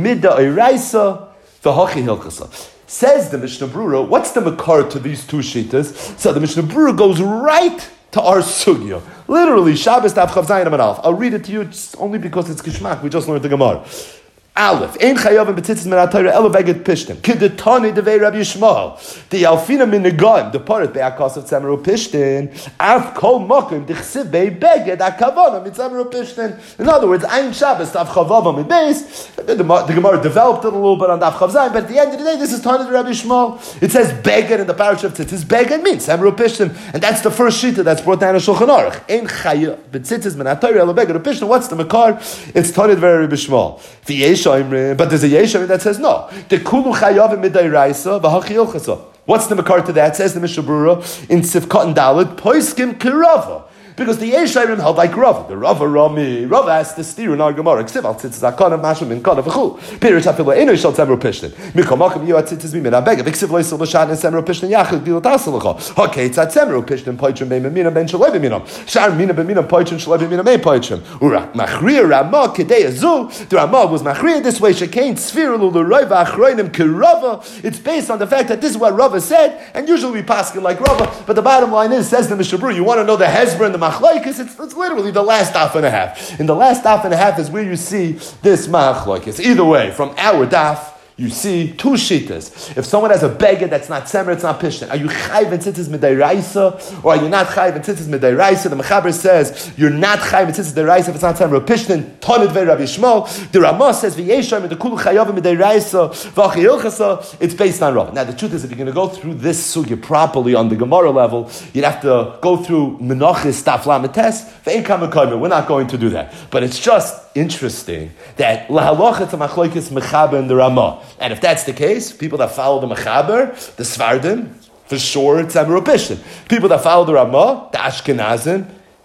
midayraisa v'hachi hilchasa. Says the Mishnah Brura, what's the makar to these two shitas? So the Mishnah Brura goes right to our sugya. Literally, Shabbos Daf Chav Zayin Amud Aleph. I'll read it to you just only because it's Kishmak. We just learned the Gemara. Aleph, ein chayavim b'tzitzis min ha'Torah ela beged pishtim. K'detani devei Rabbi Yishmael. The alfina min negaim departed be'akas of tzemeru pishtim. Af kol mokim dichsiv bei beged akavana mit tzemeru pishtim. In other words, ein Shabbos Daf Chav Vav Amud Beis. The Gemara developed it a little bit on Daf Chav Zayin, but at the end of the day, this is Tana Rabbi Yishmael. It says beged in the parish of tzitzis. Beged means tzemeru pishtim, and that's the first shita that's brought down in Shulchan Aruch. Ein chayavim b'tzitzis min ha'Torah ela beged pishtim. What's the makar? It's Tana Rabbi Yishmael. V'yesh. But there's a Yeshayim that says no. The kulu chayavim midayraisa v'hachi hilchasa. What's the makar to that? Says the Mishnah Brura in Sivkot and Dalet poiskim kirava. Because the Yeshayim held like Rava. The Rava Rami. Rava asked the steer in our Gemara. Ksiv al tzitzis akanav mashum min kanav v'chul. Pirish hafila eno yishal tzemeru pishtin. Mikol makom yu tzitzis mi min abega. V'ksiv lo yisel l'shan in tzemeru pishtin yachid gilot asalacha. Hakei tzat tzemeru pishtin poitrim bein minam ben shaloi minam. Shar minam ben minam poitrim shaloi minam ein poitrim. Ura machriya Ramah kedei azu. The Ramah was machriya this way. Shekain tzfiru l'roi v'achroinim kirava. It's based on the fact that this is what Rava said, and usually we pass it like Rava. But the bottom line is, says the Mishnah Brura, you want to know the hezbollah and the machlokes, it's, it's literally the last daf and a half. In the last daf and a half is where you see this machlokes. Either way, from our daf, you see two shitas. If someone has a beged that's not tzemer, it's not pishtin. Are you chayv in tzitzis midayraisa, or are you not chayv in tzitzis midayraisa? The Mechaber says you're not chayv in tzitzis midayraisa if it's not tzemer or pishtin. Tonid ve Rabbi Yishmael. The Ramah says v'yeshayim the kulu chayav midayraisa v'achi hilchasa. It's based on Rav. Now the truth is, if you're going to go through this sugya properly on the Gemara level, you'd have to go through menachis taf lametes. We're not going to do that, but it's just interesting that lahalocha to machlokes Mechaber and the Ramah. And if that's the case, people that follow the Mechaber, the Svardim, for sure it's Tzemeru Pishtin. People that follow the Ramah, the Ashkenazim,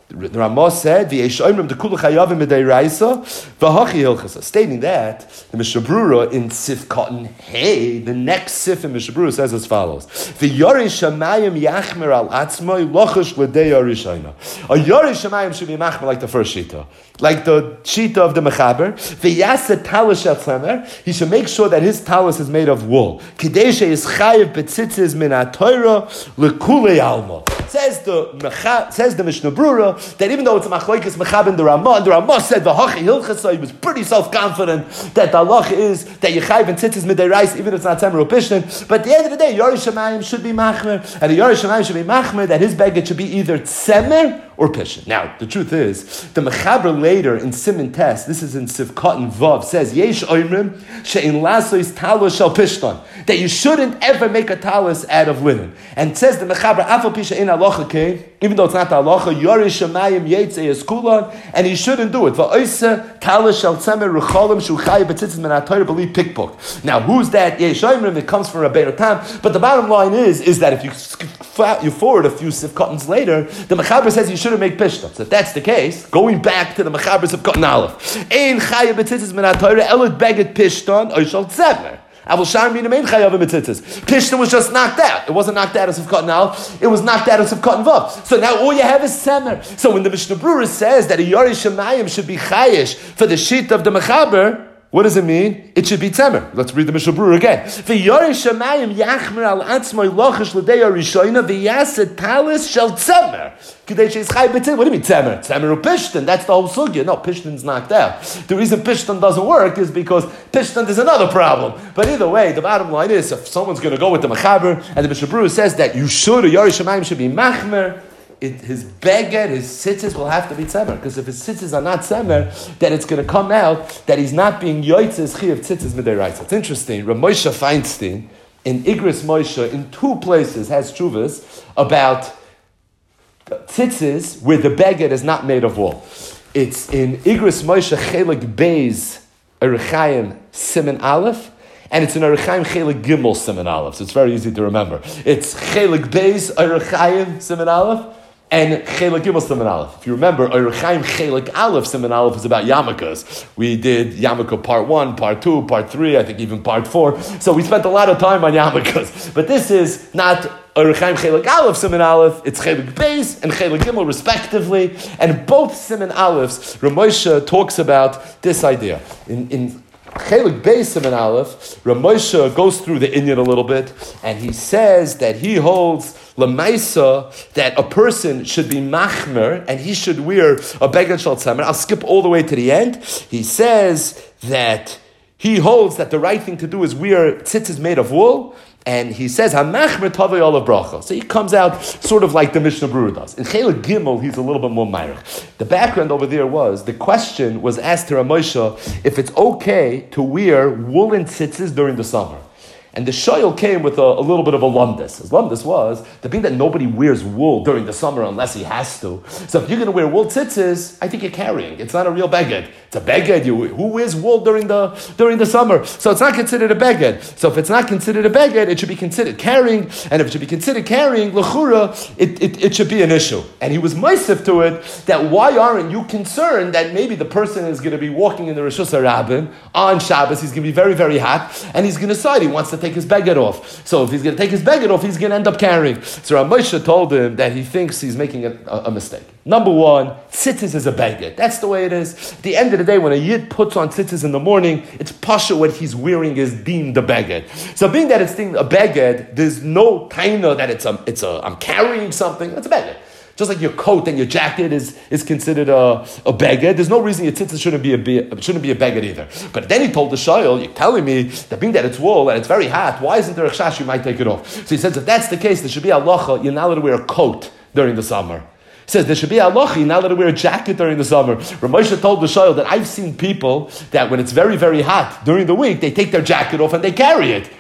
The Ramah said, stating that the Mishnah Brura in Sif Cotton Hey, the next Sif in Mishnah Brura says as follows: The Yori Shamayim Yachmer al Atzmoi Lochash L'Dei Arishayna. A Yori Shamayim should be machmer like the first shita, like the shita of the Mechaber. V'yasa Talis Shel Tzemer. He should make sure that his talis is made of wool. Kideshe is chayiv betzitzis min ha-Torah l'kulei alma. Says the Mecha, says the Mishnah Brura that even though it's a machlokes Mechaber and the Ramah, and the Ramah said v'hachi hilchasa, he was pretty self-confident that the halacha is that you chayiv and tzitzis midayrais, even if it's not Tzemer or Pishtin. But at the end of the day, Yori Shamayim should be machmer, and the Yori Shamayim should be machmer that his beged should be either Tzemer or Pishtin. Now, the truth is, the Mechaber later in Siman Tes, this is in Sivkot and Vav, says, Yesh oimrim she'in lasois talus shel Pishton, that you shouldn't ever make a talus out of linen. And it says the Mechaber, Afal Pisha in halacha kein, even though it's not the halacha, Yori Shamayim Yetzei Eskulan, and he shouldn't do it. Va'oisa talus shel Tzemer rucholim shuchayi betzitzis min ha-Torah b'li pikbuk. Now, who's that Yesh oimrim? It comes from Rabbeinu Tam, but the bottom line is, is that if you you forward a few Sivkotans later, the Mechaber says you shouldn't make Pishton. So if that's the case, going back to the Mechaber Sivkotan Aleph, Ein chayav betzitzis min ha-Torah elot beged Pishton oishal Tzemer. Pishton was just knocked out. It wasn't knocked out of Sivkot Aleph. It was knocked out of Sivkot Vav. So now all you have is Tzemer. So when the Mishnah Brura says that a Yori Shamayim should be chayish for the sheet of the Mechaber, what does it mean? It should be Tzemer. Let's read the Mishnah Brura again. V'yori shamayim yachmer al atzmoi lochash l'dei harishoyna v'yaset talis shel Tzemer. K'dei she'is chay b'tzim. What do you mean Tzemer? Tzemer or Pishton? That's the whole sugya. No, Pishton's knocked out. The reason Pishton doesn't work is because Pishton is another problem. But either way, the bottom line is, if someone's going to go with the Mechaber, and the Mishnah Brura says that you should, a Yori shamayim should be machmer, It, his beged, his tzitzis will have to be tzemer, because if his tzitzis are not tzemer, then it's going to come out that he's not being yotzes chi of tzitzis midiraisa. It's interesting. Rav Moshe Feinstein in Igros Moshe in two places has tshuvas about tzitzis where the beged is not made of wool. It's in Igros Moshe Chelik Beis Erechaim Siman Aleph, and it's in Erechaim Chelik Gimel Siman Aleph. So it's very easy to remember. It's Chelik Beis Erechaim Siman Aleph and Chelik Gimel Siman Aleph. If you remember, Erechaim Chelik Aleph Siman Aleph is about yarmulkes. We did yarmulke part one, part two, part three, I think even part four. So we spent a lot of time on yarmulkes. But this is not Erechaim Chelik Aleph Siman Aleph, it's Chelik Beis and Chelik Gimel respectively. And both Siman Alephs, Rav Moshe talks about this idea. In, in Chelik Beis Siman Aleph, Rav Moshe goes through the inyan a little bit, and he says that he holds Lamaisa that a person should be machmer and he should wear a beged shel tzemer. I'll skip all the way to the end. He says that he holds that the right thing to do is wear tzitzis made of wool. And he says, "Hamachmer tavei olav bracha." So he comes out sort of like the Mishnah Brura does. In Chelik Gimel, he's a little bit more myrich. The background over there was the question was asked to Rav Moshe if it's okay to wear woolen tzitzis during the summer. And the shoyel came with a, a little bit of a lumdus. His lumdus was the thing that nobody wears wool during the summer unless he has to. So if you're going to wear wool tzitzis, I think you're carrying. It's not a real beged. It's a beged. You, who wears wool during the during the summer? So it's not considered a beged. So if it's not considered a beged, it should be considered carrying. And if it should be considered carrying, l'chura, it, it, it should be an issue. And he was meisif to it that why aren't you concerned that maybe the person is going to be walking in the Rishus HaRabim on Shabbos, he's going to be very, very hot, and he's going to decide he wants to take his beged off. So if he's going to take his beged off, he's going to end up carrying. So Rav Moshe told him that he thinks he's making a, a, a mistake. Number one, tzitzis is a beged. That's the way it is. At the end of the day, when a yid puts on tzitzis in the morning, it's pasha what he's wearing is deemed a beged. So being that it's deemed a beged, there's no taina that it's a, it's a, I'm carrying something. That's a beged. Just like your coat and your jacket is, is considered a, a beged, there's no reason your tzitzis shouldn't be a shouldn't be a beged either. But then he told the shayil, you're telling me that being that it's wool and it's very hot, why isn't there a chash you might take it off? So he says if that's the case, there should be halacha, you're not allowed to wear a coat during the summer. He says there should be halacha, you're not allowed to wear a jacket during the summer. Rav Moshe told the shayil that I've seen people that when it's very, very hot during the week, they take their jacket off and they carry it.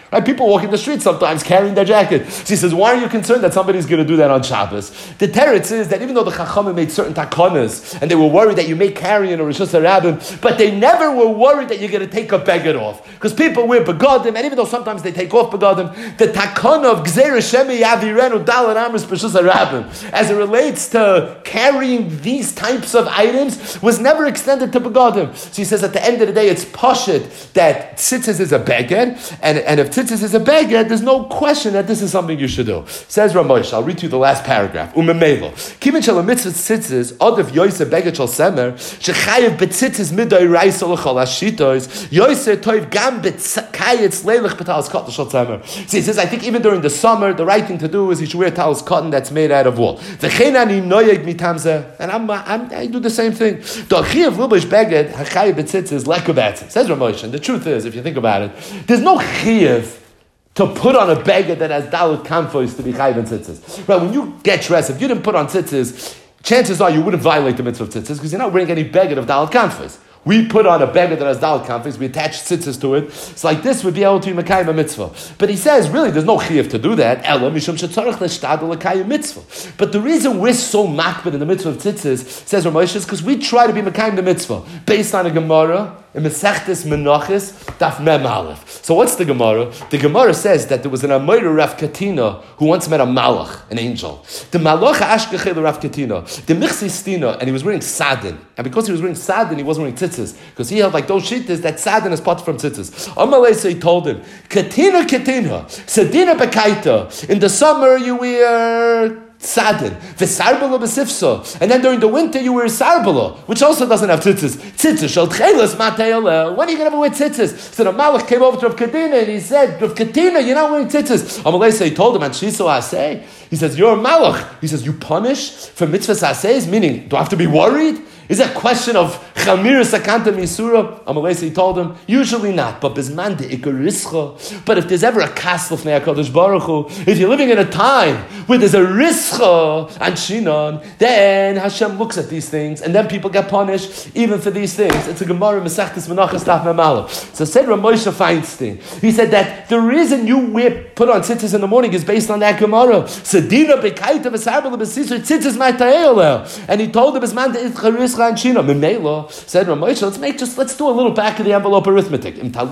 Right? People walk in the street sometimes carrying their jacket. So he says, why are you concerned that somebody's going to do that on Shabbos? The teretz is that even though the Chachamim made certain takonas, and they were worried that you may carry in a Rosh Hashanah, but they never were worried that you're going to take a beged off. Because people wear begadim, and even though sometimes they take off begadim, the takona of Gzeir Shemi Yavirenu Dalar Amris B'Shus HaRabim, as it relates to carrying these types of items, was never extended to begadim. So he says at the end of the day, it's pashut that tzitzis is a beged, and, and if tzitzis is a beged, there's no question that this is something you should do. Says Ramosh, I'll read to you the last paragraph. Umemelo. Kivin shel mitzvah tzitzis, odev yoyse beged shel semer, shechayev betzitzis midoi reisa l'chol hashitos, yoyse toiv gam betkayetz leilich betalas cotton shel semer. So he says, I think even during the summer, the right thing to do is you should wear talis cotton that's made out of wool. V'chein ani noyeg mitamze, and I'm, I'm, I do the same thing. Dochiyev lubish beged, hachayev betzitzis lekabatz. Says Ramosh, and the truth is, if you think about it, there's no chiyev to put on a beged that has dalit kamfois to be chayiv and tzitzis. Right, when you get dressed, if you didn't put on tzitzis, chances are you wouldn't violate the mitzvah of tzitzis because you're not wearing any beged of dalit kamfois. We put on a beged that has dalit kamfois, we attach tzitzis to it. It's like this would be able to be mekayim a mitzvah. But he says, really, there's no chiyuv to do that. Ela mishum shetzarich leshtadel lekayim mitzvah. But the reason we're so makbid in the mitzvah of tzitzis, says Ramosh, is because we try to be mekayim the mitzvah based on a Gemara in Mesechtes Menachos Daf Mem Aleph. So what's the Gemara? The Gemara says that there was an Amoira Rav Katina who once met a Malach, an angel. The Malach Ashkechel Rav Katina, the Michsi Stina, and he was wearing sadin. And because he was wearing sadin, he wasn't wearing tzitzis. Because he held like those shittas that sadin is part from tzitzis. Amalei, so he told him, Katina, Katina, Sadina Bekaita. In the summer you wear sadin, v'sarbala b'sifsa, and then during the winter you wear sarbala, which also doesn't have tzitzis. Tzitzis shel tchelas matayala. When are you going to ever wear tzitzis? So the Malach came over to Rav Katina and he said, Rav Katina, you're not wearing tzitzis. Amalei, so he told him, and shiso aseh. He says, you're a Malach. He says, you punish for mitzvahs asehs, meaning, do I have to be worried? Is that a question of Chamir Sakanta Misura? Amalei, he told him, usually not, but Bizman de Ikarischa. But if there's ever a Kasl of HaKadosh Baruch Hu, if you're living in a time where there's a Rischa and Shinon, then Hashem looks at these things, and then people get punished even for these things. It's a Gemara Mesechtes Menachos Daf Mem Aleph. So said Ramosha Feinstein, he said that the reason you wear, put on tzitzis in the morning is based on that Gemara. Sedina Bekaita V'sarbala B'sisur Tzitzis Ma'ta'eleh. And he told him, Bizman de Ikarischa and Shinon. Memela said Ramosha, let's make just let's do a little back of the envelope arithmetic. If other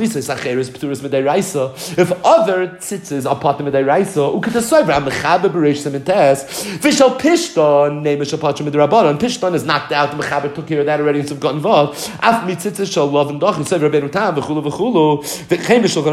tzitzis are part of Midiraisa, uketasoivra mechaber bereishim in tes. Vishal pishton name is shapatra midrabanan. Pishton is knocked out. The mechaber took care of that already, and so got involved. Af mitzitzis shall love and doch. He said Rabbeinu Tam v'chulu v'chulu. V'chein v'shulchan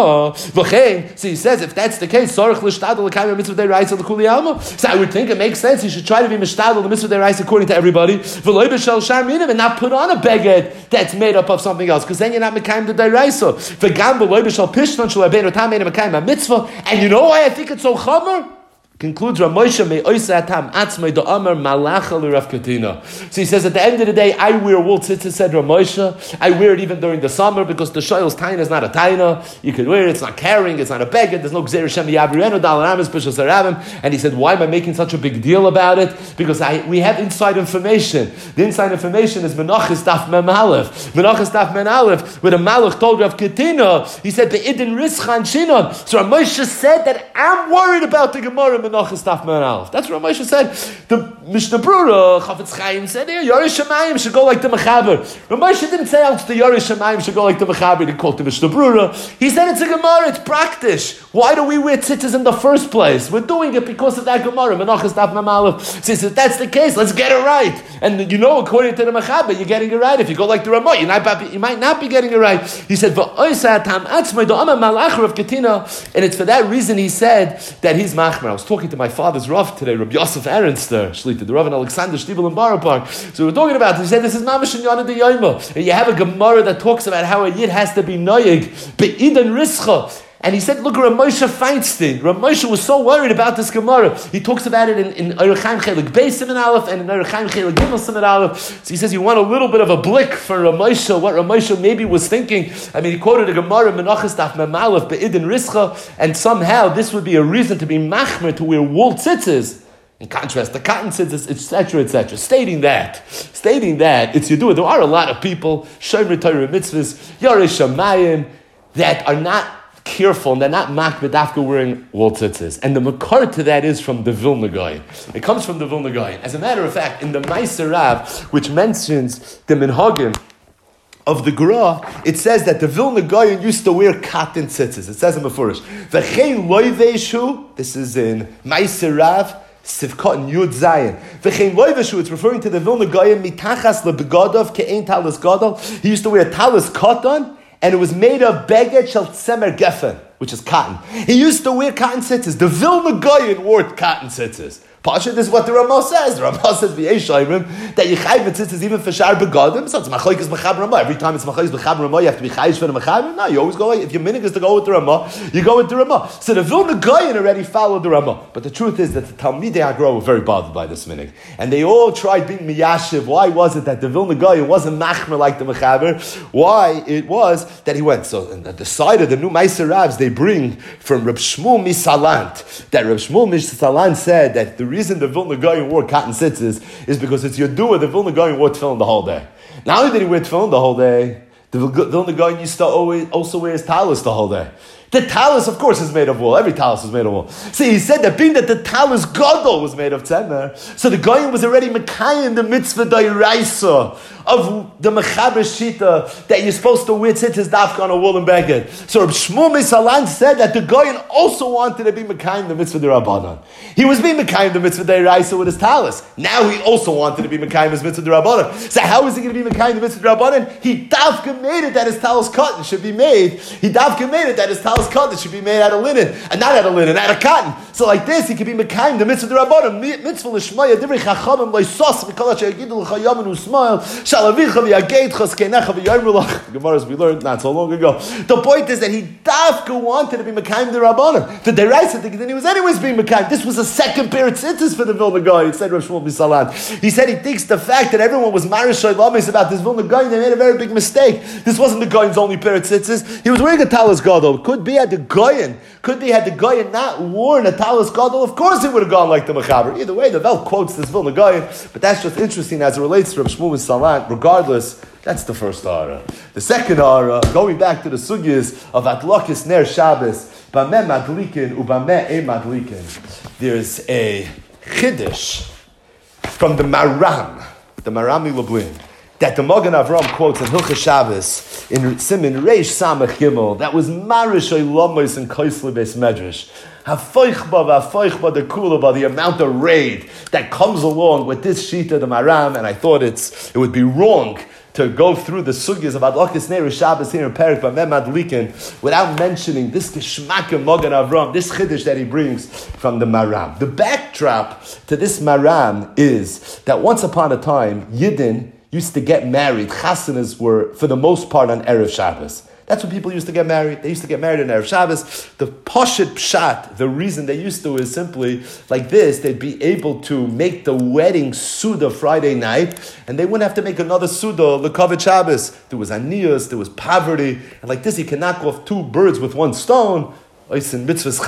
v'chein. So he says, if that's the case, sorach l'shtadol l'kayim mitzvah deraisa l'kuli alma. So I would think it makes sense. He should try to be mishtadol the mitzvah deraisa according to everybody. V'loy b'shal sharminim, and not put on a beged that's made up of something else, because then you're not mekayim the deraisa. V'gam v'loy b'shal pishton shal Rabbeinu Tam made a mekayim a mitzvah. And you know why I think it's so chamer? Concludes Ramosha me oisa atam atzmei do amar malacha l'Rav Katina. So he says at the end of the day, I wear wool tzitzis, said Ramosha. I wear it even during the summer because the shoyl's taina is not a taina. You can wear it, it's not carrying, it's not a beged, there's no gzeir shem yavrenu dalar amis b'shus harabim. And he said, why am I making such a big deal about it? Because I we have inside information. The inside information is Menachos Daf Mem Aleph. Menachos Daf Mem Aleph, where the Malach told Rav Katina, he said be'idin rischa and shinon. So Ramosha said that I'm worried about the Gemara. That's what Ramosha said. The Mishnah Brura, Chafetz Chaim said, here, Yorei Shemayim should go like the Mechaber. Ramosha didn't say else the Yorei Shemayim should go like the Mechaber. He didn't quote the Mishnah Brura. He said it's a Gemara, it's practice. Why do we wear tzitzis in the first place? We're doing it because of that Gemara. Menachos Daf Mem Aleph. So he said, that's the case, let's get it right. And you know, according to the Mechaber, you're getting it right. If you go like the Ramah, you might not be getting it right. He said, V'oisa atam atzmei do amar malach Rav Katina. And it's for that reason he said that he's machmer. I was talking to my father's Rav today, Rabbi Yosef Aronster, Shlita, the Rav in Alexander Shtibel in Borough Park. So we were talking about it. He said, this is Mamash and Yana de Yoima. And you have a Gemara that talks about how a Yid has to be noyig, be'idan rischa. And he said, look at Ramosha Feinstein. Ramosha was so worried about this Gemara. He talks about it in, in Orach Chaim Chelik Beis Siman Aleph and in Orach Chaim Chelik Gimel Siman Aleph. So he says, you want a little bit of a blick for Ramosha, what Ramosha maybe was thinking. I mean, he quoted a Gemara, Menachos Daf Mem Aleph, Be'idin Rischa, and somehow this would be a reason to be machmer, to wear wool tzitzis. In contrast, the cotton tzitzis, et cetera, et cetera. Stating that, stating that, it's Yedua. There are a lot of people, Shomer Torah mitzvahs, Yorei Shemayim, that are not careful and they're not makbid after wearing wall tzitzis. And the makar to that is from the Vilna Gaon. It comes from the Vilna Gaon. As a matter of fact, in the Meiser Rav, which mentions the minhagim of the Gra, it says that the Vilna Gaon used to wear cotton tzitzis. It says in Mefurish. V'chein loiveshu, this is in Meiser Rav, Sivkot and Yud Zayin. V'chein loiveshu, it's referring to the Vilna Gaon, mitachas lebegadov ke'ein talis gadol. He used to wear talis cotton, and it was made of beged shel tzemer gefen, which is cotton. He used to wear cotton tzitzis. The Vilna Gaon wore cotton tzitzis. Pasha, this is what the Ramah says. The Ramah says v'yeshayrim that you chayv tzitzis even for shar begadim. So it's machlokes b'chab Ramah. Every time it's machlokes b'chab Ramah, you have to be chayv for the mechaber. No, you always go. If your minhag is to go with the Ramah, you go with the Ramah. So the Vilna Gaon already followed the Ramah. But the truth is that the Talmidei Hagra were very bothered by this minhag, and they all tried being miyashiv. Why was it that the Vilna Gaon wasn't machmer like the mechaber? Why it was that he went. So at the side of the new Meiser Ravs, they bring from Reb Shmuel Misalant that Reb Shmuel Misalant said that the reason the Vilna Gaon wore cotton tzitzis is because it's Yodua, the Vilna Gaon wore tefillin the whole day. Not only did he wear tefillin the whole day, the Vilna Gaon used to always also wear his talis the whole day. The talis, of course, is made of wool. Every talis is made of wool. See, he said that being that the talis gadol was made of tzemer, so the Gaon was already mekayim the mitzvah dairaisa of the mechaber shita that you're supposed to wear tzitzis dafka on a woolen beged. So Reb Shmuel Misalan said that the Gaon also wanted to be mekayim the mitzvah derabanan. He was being mekayim the mitzvah dairaisa with his talis. Now he also wanted to be mekayim his mitzvah derabanan. So how is he going to be mekayim the mitzvah derabanan? He dafka made it that his talis cotton should be made. He dafka made it that his talis cotton should be made out of linen, and not out of linen, out of cotton. So like this, he could be mekayim the mitzvah derabanan. Mitzvah l'shmaya divrei chachamim loisos mikol sheyagidu l'chayam and usmail shalavicha v'yageitchas keinecha v'yarmulach. Gemara, as we learned not so long ago. The point is that he dafka wanted to be mekayim the rabbanim. The deraisa thinking that he was anyways being mekayim. This was a second pair of tzitzis for the Vilna Gaon. He said Rav Shmuel Misalan. He said he thinks the fact that everyone was marish shaylamis about this Vilna Gaon, they made a very big mistake. This wasn't the Gaon's only pair of tzitzis. He was wearing a talis gadol. Could be at the Gaon. Could be had the Gaon not worn a talis gadol? Of course he would have gone like the mechaber. Either way, the Vel quotes this Vilna Gaon, but that's just interesting as it relates to Rav Shmuel Misalan. Regardless, that's the first ara. The second ara, going back to the sugyas of Atlokis Ner Shabbos, Bameh Madlikin Ubameh E Madlikin. There's a chiddush from the Maram, the Marami Lublin, that the Magen Avram quotes in Hilchos Shabbos in Simin Reish Samach Gimel. That was Marish Oilamos and Koisle Beis Medrash. Hafeichba v'afeichba the kulaba, the amount of raid that comes along with this shita, the Maram, and I thought it's it would be wrong to go through the sugyas of Adlokis Ner Shabbos here in Perik Bameh Madlikin without mentioning this Kishmakim Magen Avram, this chiddush that he brings from the Maram. The backdrop to this Maram is that once upon a time, Yidden used to get married. Chasanas were, for the most part, on Erev Shabbos. That's when people used to get married. They used to get married on Erev Shabbos. The Poshet Pshat, the reason they used to is simply like this. They'd be able to make the wedding Suda Friday night, and they wouldn't have to make another Suda L'Kavod Shabbos. There was Aniyas, there was poverty, and like this, you can knock off two birds with one stone. But this was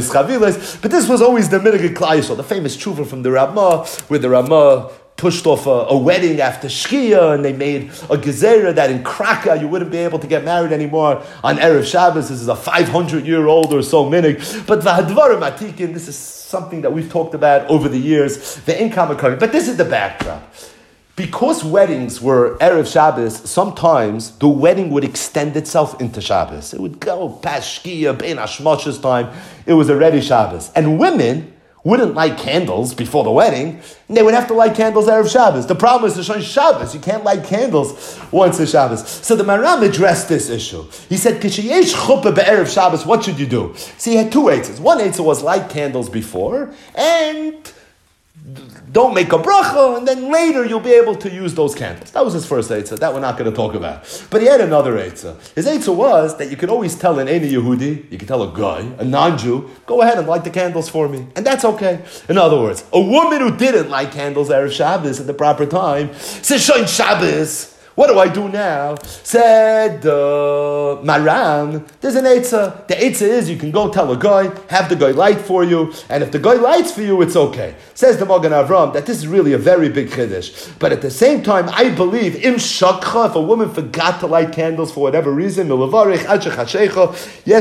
always the Minig Klal Yisrael, the famous tshuva from the Ramah, where the Ramah pushed off a, a wedding after Shkia, and they made a gezerah that in Krakow you wouldn't be able to get married anymore on Erev Shabbos. This is a five hundred year old or so minig. But V'hadvarim Atikin, this is something that we've talked about over the years. The income coming, but this is the backdrop. Because weddings were Erev Shabbos, sometimes the wedding would extend itself into Shabbos. It would go past Shkia, Bein Hashmoshes time. It was already Shabbos. And women wouldn't light candles before the wedding, and they would have to light candles Erev Shabbos. The problem is the Shon Shabbos. You can't light candles once it's Shabbos. So the Maram addressed this issue. He said, Kishayesh chuppah be'erev Shabbos, what should you do? See, he had two eitzes. One eitzah was light candles before, and don't make a bracha, and then later you'll be able to use those candles. That was his first eitzah. That we're not going to talk about. But he had another eitzah. His eitzah was that you could always tell an Eini Yehudi, you could tell a guy, a non-Jew, go ahead and light the candles for me. And that's okay. In other words, a woman who didn't light candles Erev Shabbos at the proper time, says, Shoin Shabbos, what do I do now? Said uh, Maram, there's an eitzah. The eitzah is you can go tell a guy, have the guy light for you, and if the guy lights for you, it's okay. Says the Magen Avram that this is really a very big chiddush. But at the same time, I believe, im shakcha, if a woman forgot to light candles for whatever reason, milavarich, achach hashecha, yes,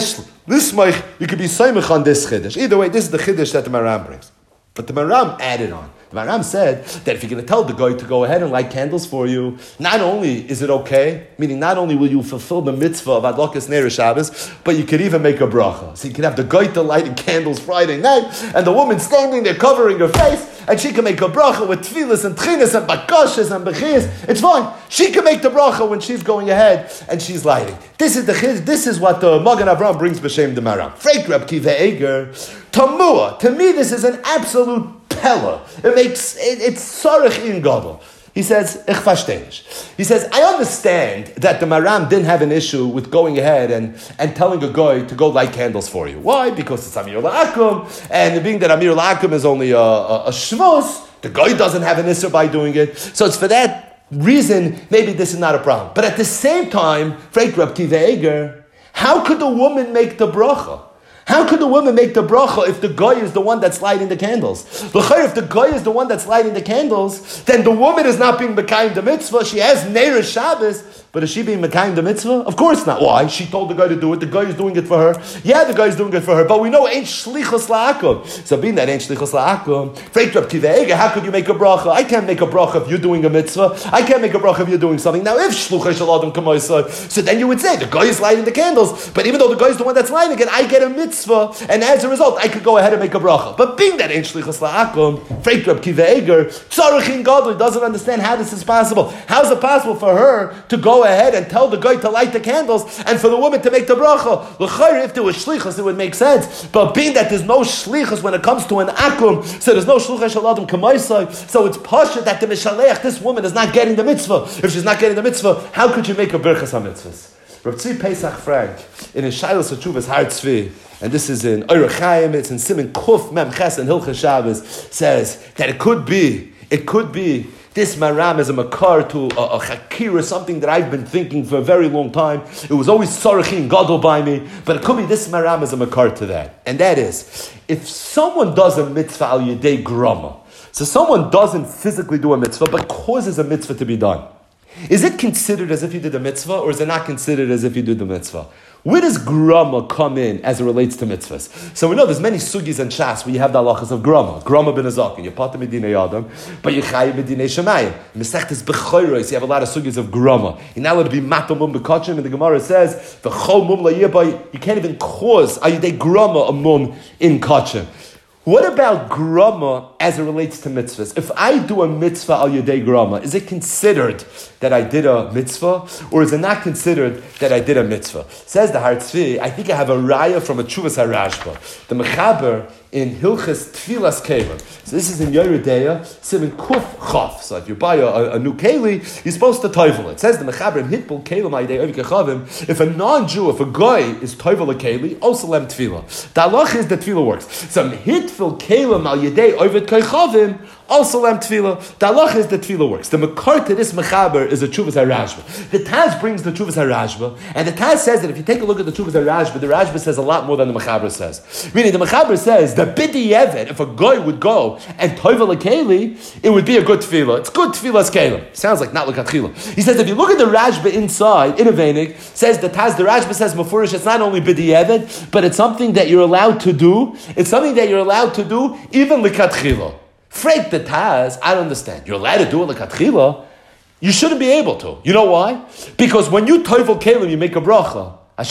Lismach, you could be Saimach on this Chiddush. Either way, this is the Chiddush that the Maram brings. But the Maram added on. The Maram said that if you're going to tell the guy to go ahead and light candles for you, not only is it okay, meaning not only will you fulfill the mitzvah of Adlokas Ner Shabbos, but you could even make a bracha. So you can have the guy to lighting candles Friday night, and the woman standing there covering her face, and she can make a bracha with tefillas and tchinas and bakashas and bechiyas. It's fine. She can make the bracha when she's going ahead and she's lighting. This is the this is what the Magen Avraham brings b'shem the Maram. Freik Reb Kiva Eger, Tamua. To me, this is an absolute pella. It makes it, it's sarich in gadol. He says, ich verstehe nicht. He says, I understand that the Maram didn't have an issue with going ahead and, and telling a guy to go light candles for you. Why? Because it's Amir La'akum, and being that Amir La'akum is only a, a, a shvus, the guy doesn't have an issue by doing it. So it's for that reason, maybe this is not a problem. But at the same time, Freik Reb Kiva Eger, how could the woman make the bracha? How could the woman make the bracha if the guy is the one that's lighting the candles? If the guy is the one that's lighting the candles, then the woman is not being Mekayim the mitzvah. She has Neir Shabbos, but is she being Mekayim the mitzvah? Of course not. Why? She told the guy to do it. The guy is doing it for her. Yeah, the guy is doing it for her. But we know ain't shlichus la'akum. So being that ain't shlichus la'akum, Freik Reb Kiva Eger, how could you make a bracha? I can't make a bracha if you're doing a mitzvah. I can't make a bracha if you're doing something. Now, if shluchah shel adam kamoisai, so then you would say the guy is lighting the candles. But even though the guy is the one that's lighting it, I get a mitzvah, and as a result, I could go ahead and make a bracha. But being that ain't shlichus la'akum, Freik Reb Kiva Eger, tzarich in gadol, doesn't understand how this is possible. How is it possible for her to go ahead and tell the guy to light the candles, and for the woman to make the bracha? L'chayr, if there was shlichus, it would make sense. But being that there's no shlichus when it comes to an akum, so there's no shluchah shel adam kamaisai, so it's pasha that the mishaleach, this woman, is not getting the mitzvah. If she's not getting the mitzvah, how could you make a berachas ha-mitzvahs? Rav Tzvi Pesach Frank, in his Shailos HaTshuvas Har Tzvi, and this is in Orach Chaim, it's in Siman Kuf Mem Ches and Hilchas Shabbos, says that it could be, it could be, this Maram is a makar to a, a chakira, something that I've been thinking for a very long time. It was always sarachin gadol by me, but it could be this Maram is a makar to that. And that is, if someone does a mitzvah al yedei grama, so someone doesn't physically do a mitzvah, but causes a mitzvah to be done, is it considered as if you did a mitzvah, or is it not considered as if you did the mitzvah? Where does grama come in as it relates to mitzvahs? So we know there's many sugis and shas where you have the halachas of grama. Grama ben azakin, you pata medinei adam, but you chayiv medinei shemayim. Mesechtes bechoros, you have a lot of sugis of grama. You're not allowed to be mato mum bekachim, and the Gemara says, v'chol mum la'yibay, you can't even cause ayidei grama a mum in kachim. What about grama as it relates to mitzvahs? If I do a mitzvah al yedei grama, is it considered that I did a mitzvah, or is it not considered that I did a mitzvah? Says the Har Tzvi, I think I have a raya from a Tshuvas HaRashba. The Mechaber in Hilchas Tfilas Kelim. So this is in Yeridea, Siman Kuf Chaf. So if you buy a, a, a new keli, you're supposed to toivel it. It says the Mechaber in Hitbul Kelim Ayidei Ovi Kechavim, if a non-Jew, if a guy is toivel a keli, also lem tefillah. The halach is that tefillah works. So Hitful Kelim Ayidei Ovi Kechavim, also lem tefillah. The halach is that tefillah works. The Makar to this Mechaber is a Tshuvas HaRashba. The Taz brings the Tshuvas HaRashba, and the Taz says that if you take a look at the Tshuvas HaRashba, the Rashba says a lot more than the Mechaber says. Meaning the Mechaber says that Bidi Yevet, if a guy would go and toivel a keli, it would be a good tefillah. It's good tefillah's kelim. Sounds like not l'katchila. He says if you look at the Rashba inside, in a Veinik, says the Taz, the Rashba says Mefurish, it's not only Bidi Yevet, but it's something that you're allowed to do. It's something that you're allowed to do even l'katchila. Freik the Taz, I don't understand. You're allowed to do it l'katchila. You shouldn't be able to. You know why? Because when you toivel kelim, you make a bracha. If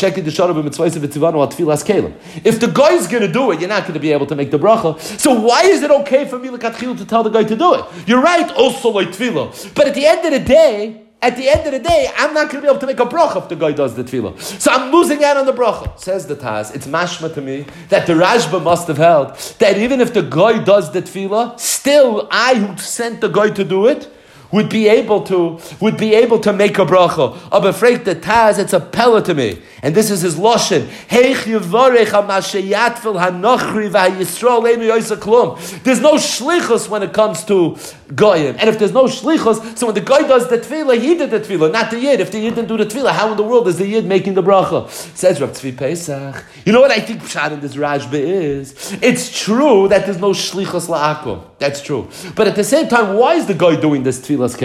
the guy is going to do it, you're not going to be able to make the bracha. So why is it okay for me l'katchila to tell the guy to do it? You're right, also like tefillah. But at the end of the day, at the end of the day, I'm not going to be able to make a bracha if the guy does the tefillah. So I'm losing out on the bracha. Says the Taz, it's mashma to me that the Rashba must have held that even if the guy does the tefillah, still I who sent the guy to do it would be able to would be able to make a bracha. I'm afraid the Taz, it's a pella to me. And this is his lashon. There's no shlichus when it comes to goyim. And if there's no shlichus, so when the guy does the tefillah, he did the tefillah, not the yid. If the yid didn't do the tefillah, how in the world is the yid making the bracha? Says Rav Tzvi Pesach. You know what I think pshat in this Rashba is? It's true that there's no shlichus la'akum. That's true. But at the same time, why is the guy doing this tefillah?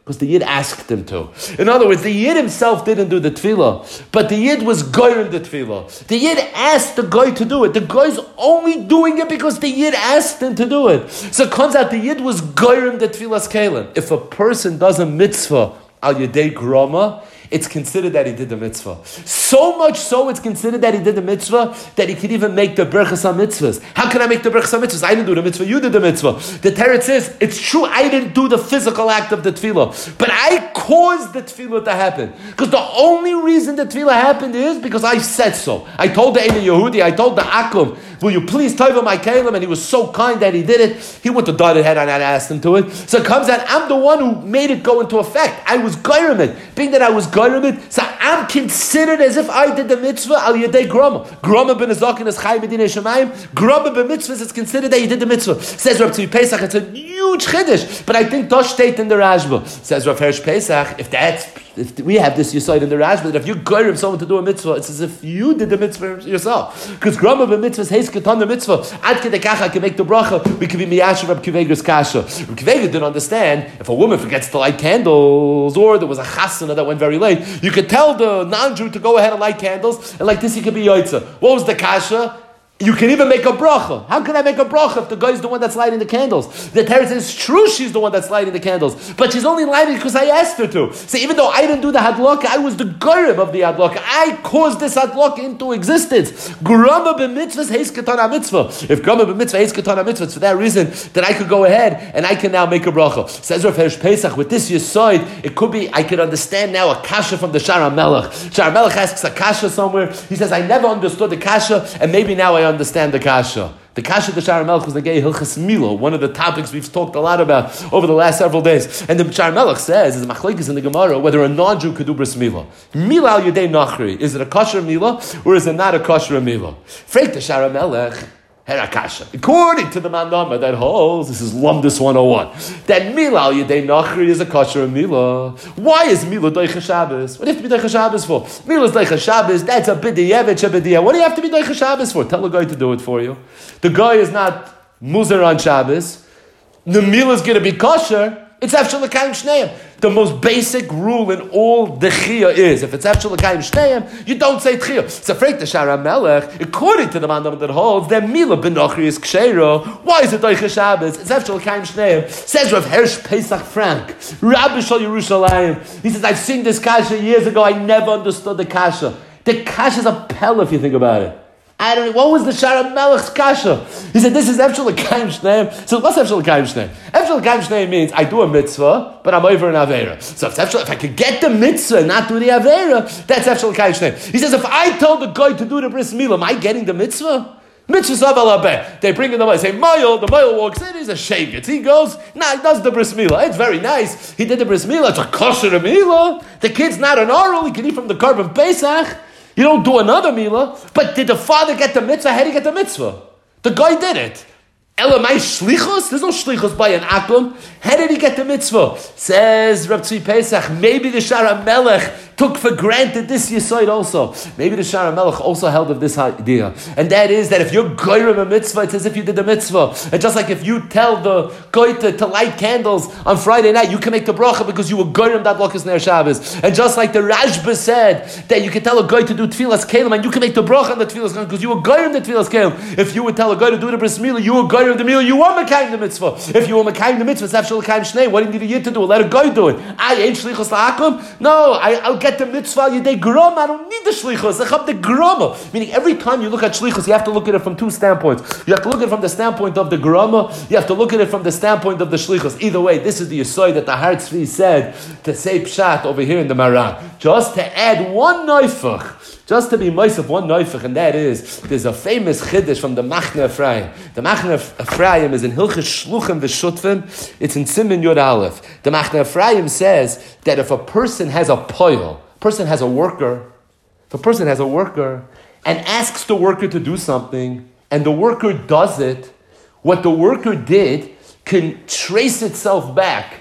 Because the Yid asked him to. In other words, the Yid himself didn't do the tefillah, but the Yid was goyim the tefillah. The Yid asked the guy to do it. The guy's only doing it because the Yid asked him to do it. So it comes out the Yid was goyim the tefillah's kelim. If a person does a mitzvah al yedei grama, it's considered that he did the mitzvah. So much so, it's considered that he did the mitzvah that he could even make the berachas mitzvahs. How can I make the berachas mitzvahs? I didn't do the mitzvah, you did the mitzvah. The teretz says, it's true, I didn't do the physical act of the tefillah, but I caused the tefillah to happen. Because the only reason the tefillah happened is because I said so. I told the Eina Yehudi, I told the Akum, will you please taiva my kelim? And he was so kind that he did it. He wouldn't have done it had I not asked him to it. So it comes out, I'm the one who made it go into effect. I was goyim it. Being that I was goyim it, so I'm considered as if I did the mitzvah al yedei grama. Grama ben azakin is chai medina shemayim. Grama ben mitzvahs is considered that you did the mitzvah. Says Rav Tzvi Pesach, it's a huge chiddush. But I think Tosh state in the Rashba. Says Rav Hersh Pesach, if that's if we have this Yesod in the Rashba, that if you goyim someone to do a mitzvah, it's as if you did the mitzvah yourself. Because grama ben mitzvahs heis ketan the mitzvah. Ad kedei kacha can make the bracha. We can be miyasher Rab Kiveger's kasha. Rab Kiveger didn't understand if a woman forgets to light candles, or there was a chasana that went very late, you could tell the non-Jew to go ahead and light candles, and like this he could be yotzeh. What was the kasha? You can even make a bracha. How can I make a bracha if the guy is the one that's lighting the candles? The Torah says it's true she's the one that's lighting the candles, but she's only lighting because I asked her to. So even though I didn't do the hadlaka, I was the goyim of the hadlaka. I caused this hadlaka into existence. Grama b'mitzvahs heis ketana mitzvah. If grama b'mitzvah heis ketana mitzvah, it's for that reason that I could go ahead and I can now make a bracha. Says Rav Hersh Pesach, with this yesod, it could be, I could understand now a kasha from the Shar HaMelech. Shar HaMelech asks a kasha somewhere. He says, I never understood the kasha, and maybe now I understand the kasha. The kasha of the Shar HaMelech was the gay Hilchas Milo, one of the topics we've talked a lot about over the last several days. And the Shar HaMelech says, is a machlekes in the Gemara, whether a non-Jew could do bris Mila. Mila al yedei nachri. Is it a kosher Mila, or is it not a kosher Mila? Freit the Shar HaMelech, Herakasha. According to the Mandama that holds, this is Lumdus one oh one, that Mila al Yedei Nachri is a kosher Mila. Why is Mila Doicha Shabbos? What do you have to be Doicha Shabbos for? Mila is Doicha Shabbos, that's a B'diyevich, a B'diyah. What do you have to be Doicha Shabbos for? Tell the guy to do it for you. The guy is not Muzar on Shabbos. The Mila is going to be kosher. It's Efshel L'Kayim Shneim. The most basic rule in all the Chiyah is, if it's Efshel L'Kayim Shneim, you don't say Chiyah. It's a freak the Shar HaMelech, according to the Mandam that holds, that Mila ben Ochri is Kshero. Why is it Doicha Shabbos? It's Efshel L'Kayim Shneim. Says Rav Hersh Pesach Frank, Rabbi Shal Yerushalayim. He says, I've seen this kasha years ago, I never understood the kasha. The kasha is a pell if you think about it. I don't know, what was the Shar HaMelech's kasha? He said, this is Efshel L'Kayim Shneim. So what's Efshel L'Kayim Shneim? Efshel L'Kayim Shneim means I do a mitzvah, but I'm over an Aveira. So if, Efshel, if I could get the mitzvah and not do the Aveira, that's Efshel L'Kayim Shneim. He says, if I tell the guy to do the bris milah, am I getting the mitzvah? Mitzvah sav alabeh. They bring in the Mayil, say, Mayil, the Mayil walks in, he's a shegitz. He goes, nah, he does the bris milah. It's very nice. He did the bris milah, it's a kosher milah. The kid's not an oral, he can eat from the Korban Pesach. You don't do another milah, but did the father get the mitzvah? How did he get the mitzvah? The guy did it. Elamai shlichus? There's no shlichus by an akum. How did he get the mitzvah? Says Rav Tzvi Pesach, maybe the Shar HaMelech took for granted this yesod also. Maybe the Shar HaMelech also held of this idea. And that is that if you're goyim a mitzvah, it's as if you did the mitzvah. And just like if you tell the goyte to light candles on Friday night, you can make the bracha because you were goyim that blokas ner Shabbos. And just like the Rashba said that you can tell a guy to do tefillas kelim and you can make the bracha on the tefillas kelim because you were goyim the tefillas kelim. If you would tell a guy to do the bris milah, you were goyim the milah, you were mekayim the mitzvah. If you were mekayim the mitzvah, it's Efshel L'Kayim Shnei. What do you need a yid to do? Let a guy do it. I ain't shlichus la'akum. No, I, I'll get the mitzvah. Yedei grama. I don't need the shlichus. I have the grama. Meaning, every time you look at shlichus, you have to look at it from two standpoints. You have to look at it from the standpoint of the grama. You have to look at it from the standpoint of the shlichus. Either way, this is the yesod that the Har Tzvi said to say pshat over here in the Maran. Just to add one neifach. Just to be mice of one neifach, and that is, there's a famous chiddush from the Machne Ephraim. The Machne Ephraim is in Hilchos Shluchim V'Shutvim. It's in Siman Yud Aleph. The Machne Ephraim says that if a person has a poil, a person has a worker, if a person has a worker and asks the worker to do something, and the worker does it, what the worker did can trace itself back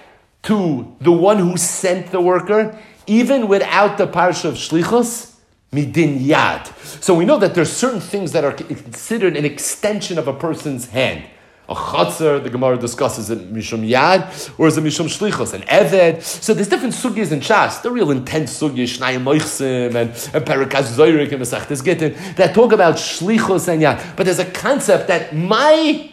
to the one who sent the worker, even without the parsha of shlichus. Midin yad. So we know that there's certain things that are considered an extension of a person's hand. A chotzer, the Gemara discusses it mishum yad, or is it mishum shlichus, an eved? So there's different sugyas in Shas, the real intense sugyas, Shnayim Moichsim, and, and Perikas Zoyrik, and Mesachtes Gittin, that talk about shlichus and yad. But there's a concept that my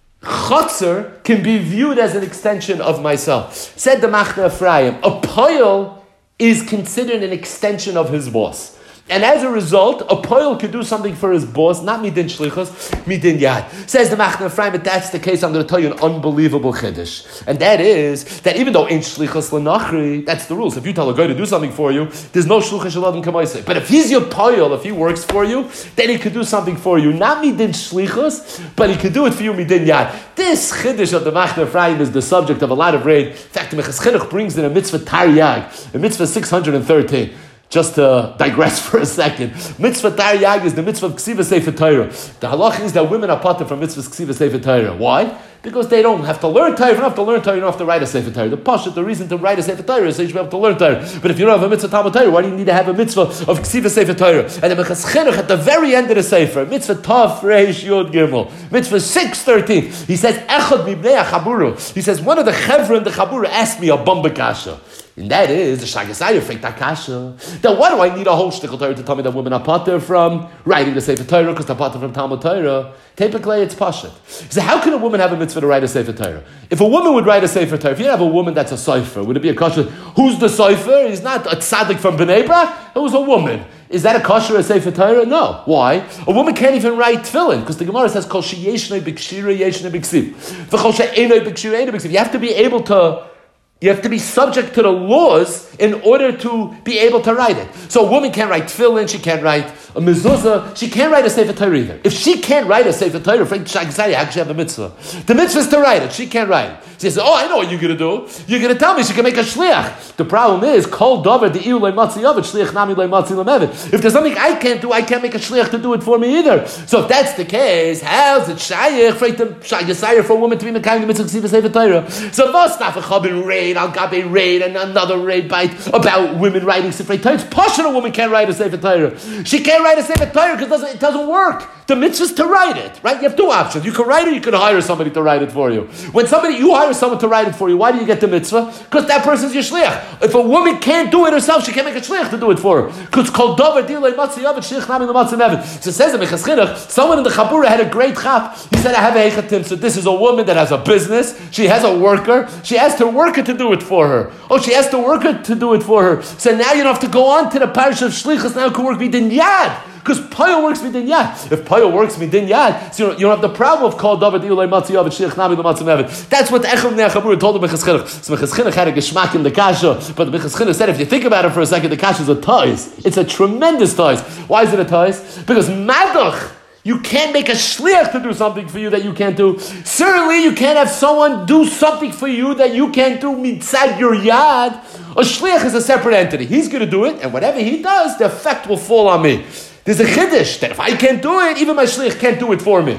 chotzer can be viewed as an extension of myself. Said the Machna Ephraim, a poil is considered an extension of his boss. And as a result, a poil could do something for his boss, not midin shlichus, midin yad. Says the Machna Ephraim, if that's the case, I'm going to tell you an unbelievable chiddush. And that is, that even though ain't shlichus l'nachri, that's the rules. If you tell a guy to do something for you, there's no shlichus shaladim kamaisei. But if he's your poil, if he works for you, then he could do something for you. Not midin shlichus, but he could do it for you midin yad. This chiddush of the Machna Ephraim is the subject of a lot of raid. In fact, the Meches Chinuch brings in a mitzvah taryag, a mitzvah six hundred thirteen. Just to digress for a second, mitzvah taryag is the mitzvah of ksiva sefer Torah. The halach is that women are patur from mitzvah ksiva sefer Torah. Why? Because they don't have to learn Torah. If you don't have to learn Torah, you don't have to write a sefer Torah. The pashut, the reason to write a sefer Torah is so you should be able to learn Torah. But if you don't have a mitzvah Talmud Torah, why do you need to have a mitzvah of ksiva sefer Torah? And the Meches Chinuch at the very end of the sefer, mitzvah taf reish yod gimel, mitzvah six thirteen. He says echad mibnei chaburu. He says one of the chevra in the chabura asked me a bamba kasha. And that is the Shagasayah faked Akasha. Then why do I need a whole shtickle Torah to tell me that women are patur from writing the Sefer Torah because they're patur from Talmud Torah? Typically, it's pashut. So how can a woman have a mitzvah to write a Sefer Torah? If a woman would write a Sefer Torah, if you have a woman that's a cipher, would it be a kasha? Who's the cipher? He's not a tzaddik from Bnei Brak. It was a woman. Is that a kosher a Sefer Torah? No. Why? A woman can't even write tefillin because the Gemara says kol sheyeshnei b'kshira yeshnei b'ksiv v'chol she'enoi b'kshira enoi b'ksiv. You have to be able to. You have to be subject to the laws in order to be able to write it. So a woman can't write tefillin, she can't write a mezuzah, she can't write a Sefer Torah either. If she can't write a Sefer Torah, Frank Shagasayah actually have a mitzvah. The mitzvah is to write it, she can't write it. She says, oh, I know what you're going to do. You're going to tell me she can make a shliach. The problem is, kol davar de'iu le'matzi yavet, shliach nami le'matzi le'mevet. If there's something I can't do, I can't make a shliach to do it for me either. So if that's the case, how's it shayach for Shagasayah for a woman to be mekayim the mitzvah ksiva Sefer Torah? So vos nafachabin raid, I'll gabe raid, and another raid bite about women writing Sefer Torah. It's poshut a woman can't write a Sefer Torah. She can't write a Sefer Torah because it doesn't, it doesn't work. The mitzvah is to write it, right? You have two options. You can write it, you can hire somebody to write it for you. When somebody, you hire someone to write it for you, why do you get the mitzvah? Because that person's your shliach. If a woman can't do it herself, she can't make a shliach to do it for her. Because kol davar dilei matzi yavet shliach nami lematzi mevet. So it says in Meches Chinuch, someone in the Chabura had a great chap. He said, I have a hechatim. So this is a woman that has a business. She has a worker. She asked her worker to do it for her. Oh, she asked the worker to do it for her. So now you don't have to go on to the parish of shlichus. Now it can work midin yad. Because Payal works midin yad. If Payal works midin yad, so you don't, you don't have the problem of called David Ilay Matzi Yavet Shliach Nami L'Matzi Mevet. That's what the Echel Bnei Chabura told the Meches Chinuch. So Meches Chinuch had a geschmack in the kasha, but the Meches Chinuch said, if you think about it for a second, the kasha is a toys. It's a tremendous toys. Why is it a toys? Because Madach, you can't make a shliach to do something for you that you can't do. Certainly, you can't have someone do something for you that you can't do mitzad your yad. A shliach is a separate entity. He's going to do it, and whatever he does, the effect will fall on me. There's a chiddush that if I can't do it, even my shliach can't do it for me.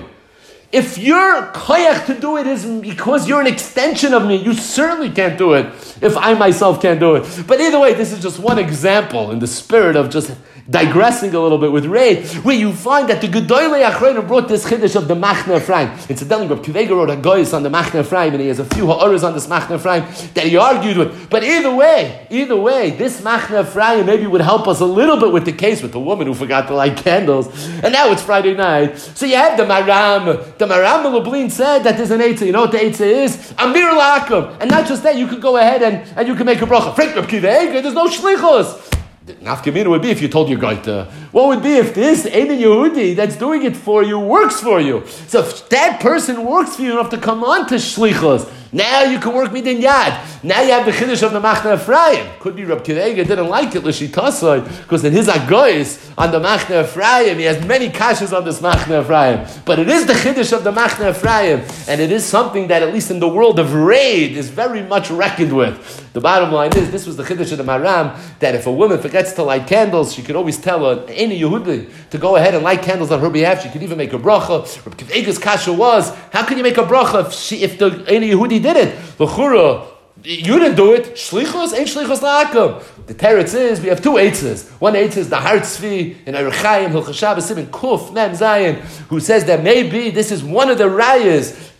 If your koyach to do it is because you're an extension of me, you certainly can't do it if I myself can't do it. But either way, this is just one example in the spirit of just digressing a little bit with Ray, where you find that the Gedolei Achronim brought this chiddush of the Machna Ephraim. Incidentally, Rav Kivega wrote a goyis on the Machna Ephraim, and he has a few ha'oras on this Machna Ephraim that he argued with. But either way, either way, this Machna Ephraim maybe would help us a little bit with the case with the woman who forgot to light candles. And now it's Friday night. So you have the Maram. The Maram Lublin said that there's an eitzah. You know what the eitzah is? Amir la'akum. And not just that, you could go ahead and, and you can make a bracha. Frank Rav Kivega, there's no shlichus. Nafkamina would be if you told your gaita. What would be if this Einin Yehudi that's doing it for you works for you? So if that person works for you, you don't have to come on to shlichus. Now you can work midin yad. Now you have the chiddush of the Machna Ephraim. Could be Reb Kivega didn't like it l'shitasai because in his agoyis on the Machna Ephraim he has many kashas on this Machna Ephraim. But it is the chiddush of the Machna Ephraim, and it is something that at least in the world of raid is very much reckoned with. The bottom line is this was the chiddush of the Maram that if a woman forgets to light candles, she could always tell an Einin Yehudi to go ahead and light candles on her behalf. She could even make a bracha. Reb Kivega's kasha was, how can you make a bracha if she if the Einin Yehudi did it? L'chura, you didn't do it. Shlichus ain't shlichus la'akum. The teretz is we have two eitzes. One eitz is the Har Tzvi in Erechaim Hilchas Shabbos Siman Kuf Mem Zayin, who says that maybe this is one of the rayas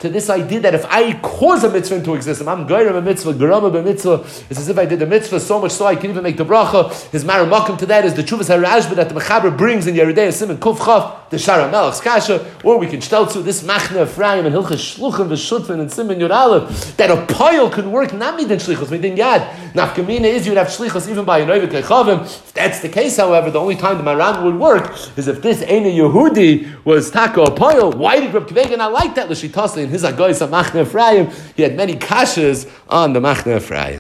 to this idea that if I cause a mitzvah to exist, if I'm goyim a mitzvah, garama a mitzvah, it's as if I did the mitzvah so much so I can even make the bracha. His maramakim to that is the Chuvas HaRashba that the Mechaber brings in Yeridei Simon Kuf Chav, the Shara Melech's Kasha, or we can stel to this Machne Ephraim and Hilchas Shluchim v'Shutfin and Simon Yud Aleph, that a pile can work not midin shlichus, midin yad. Nafkamina is you'd have shlichus even by a Noivik Lechavim. If that's the case, however, the only time the Maran would work is if this Eina Yehudi was Taka a pile. Why did Reb Kivega not like that? L'shitasi in his Agoyis of Machne Ephraim, he had many kashas on the Machne Ephraim.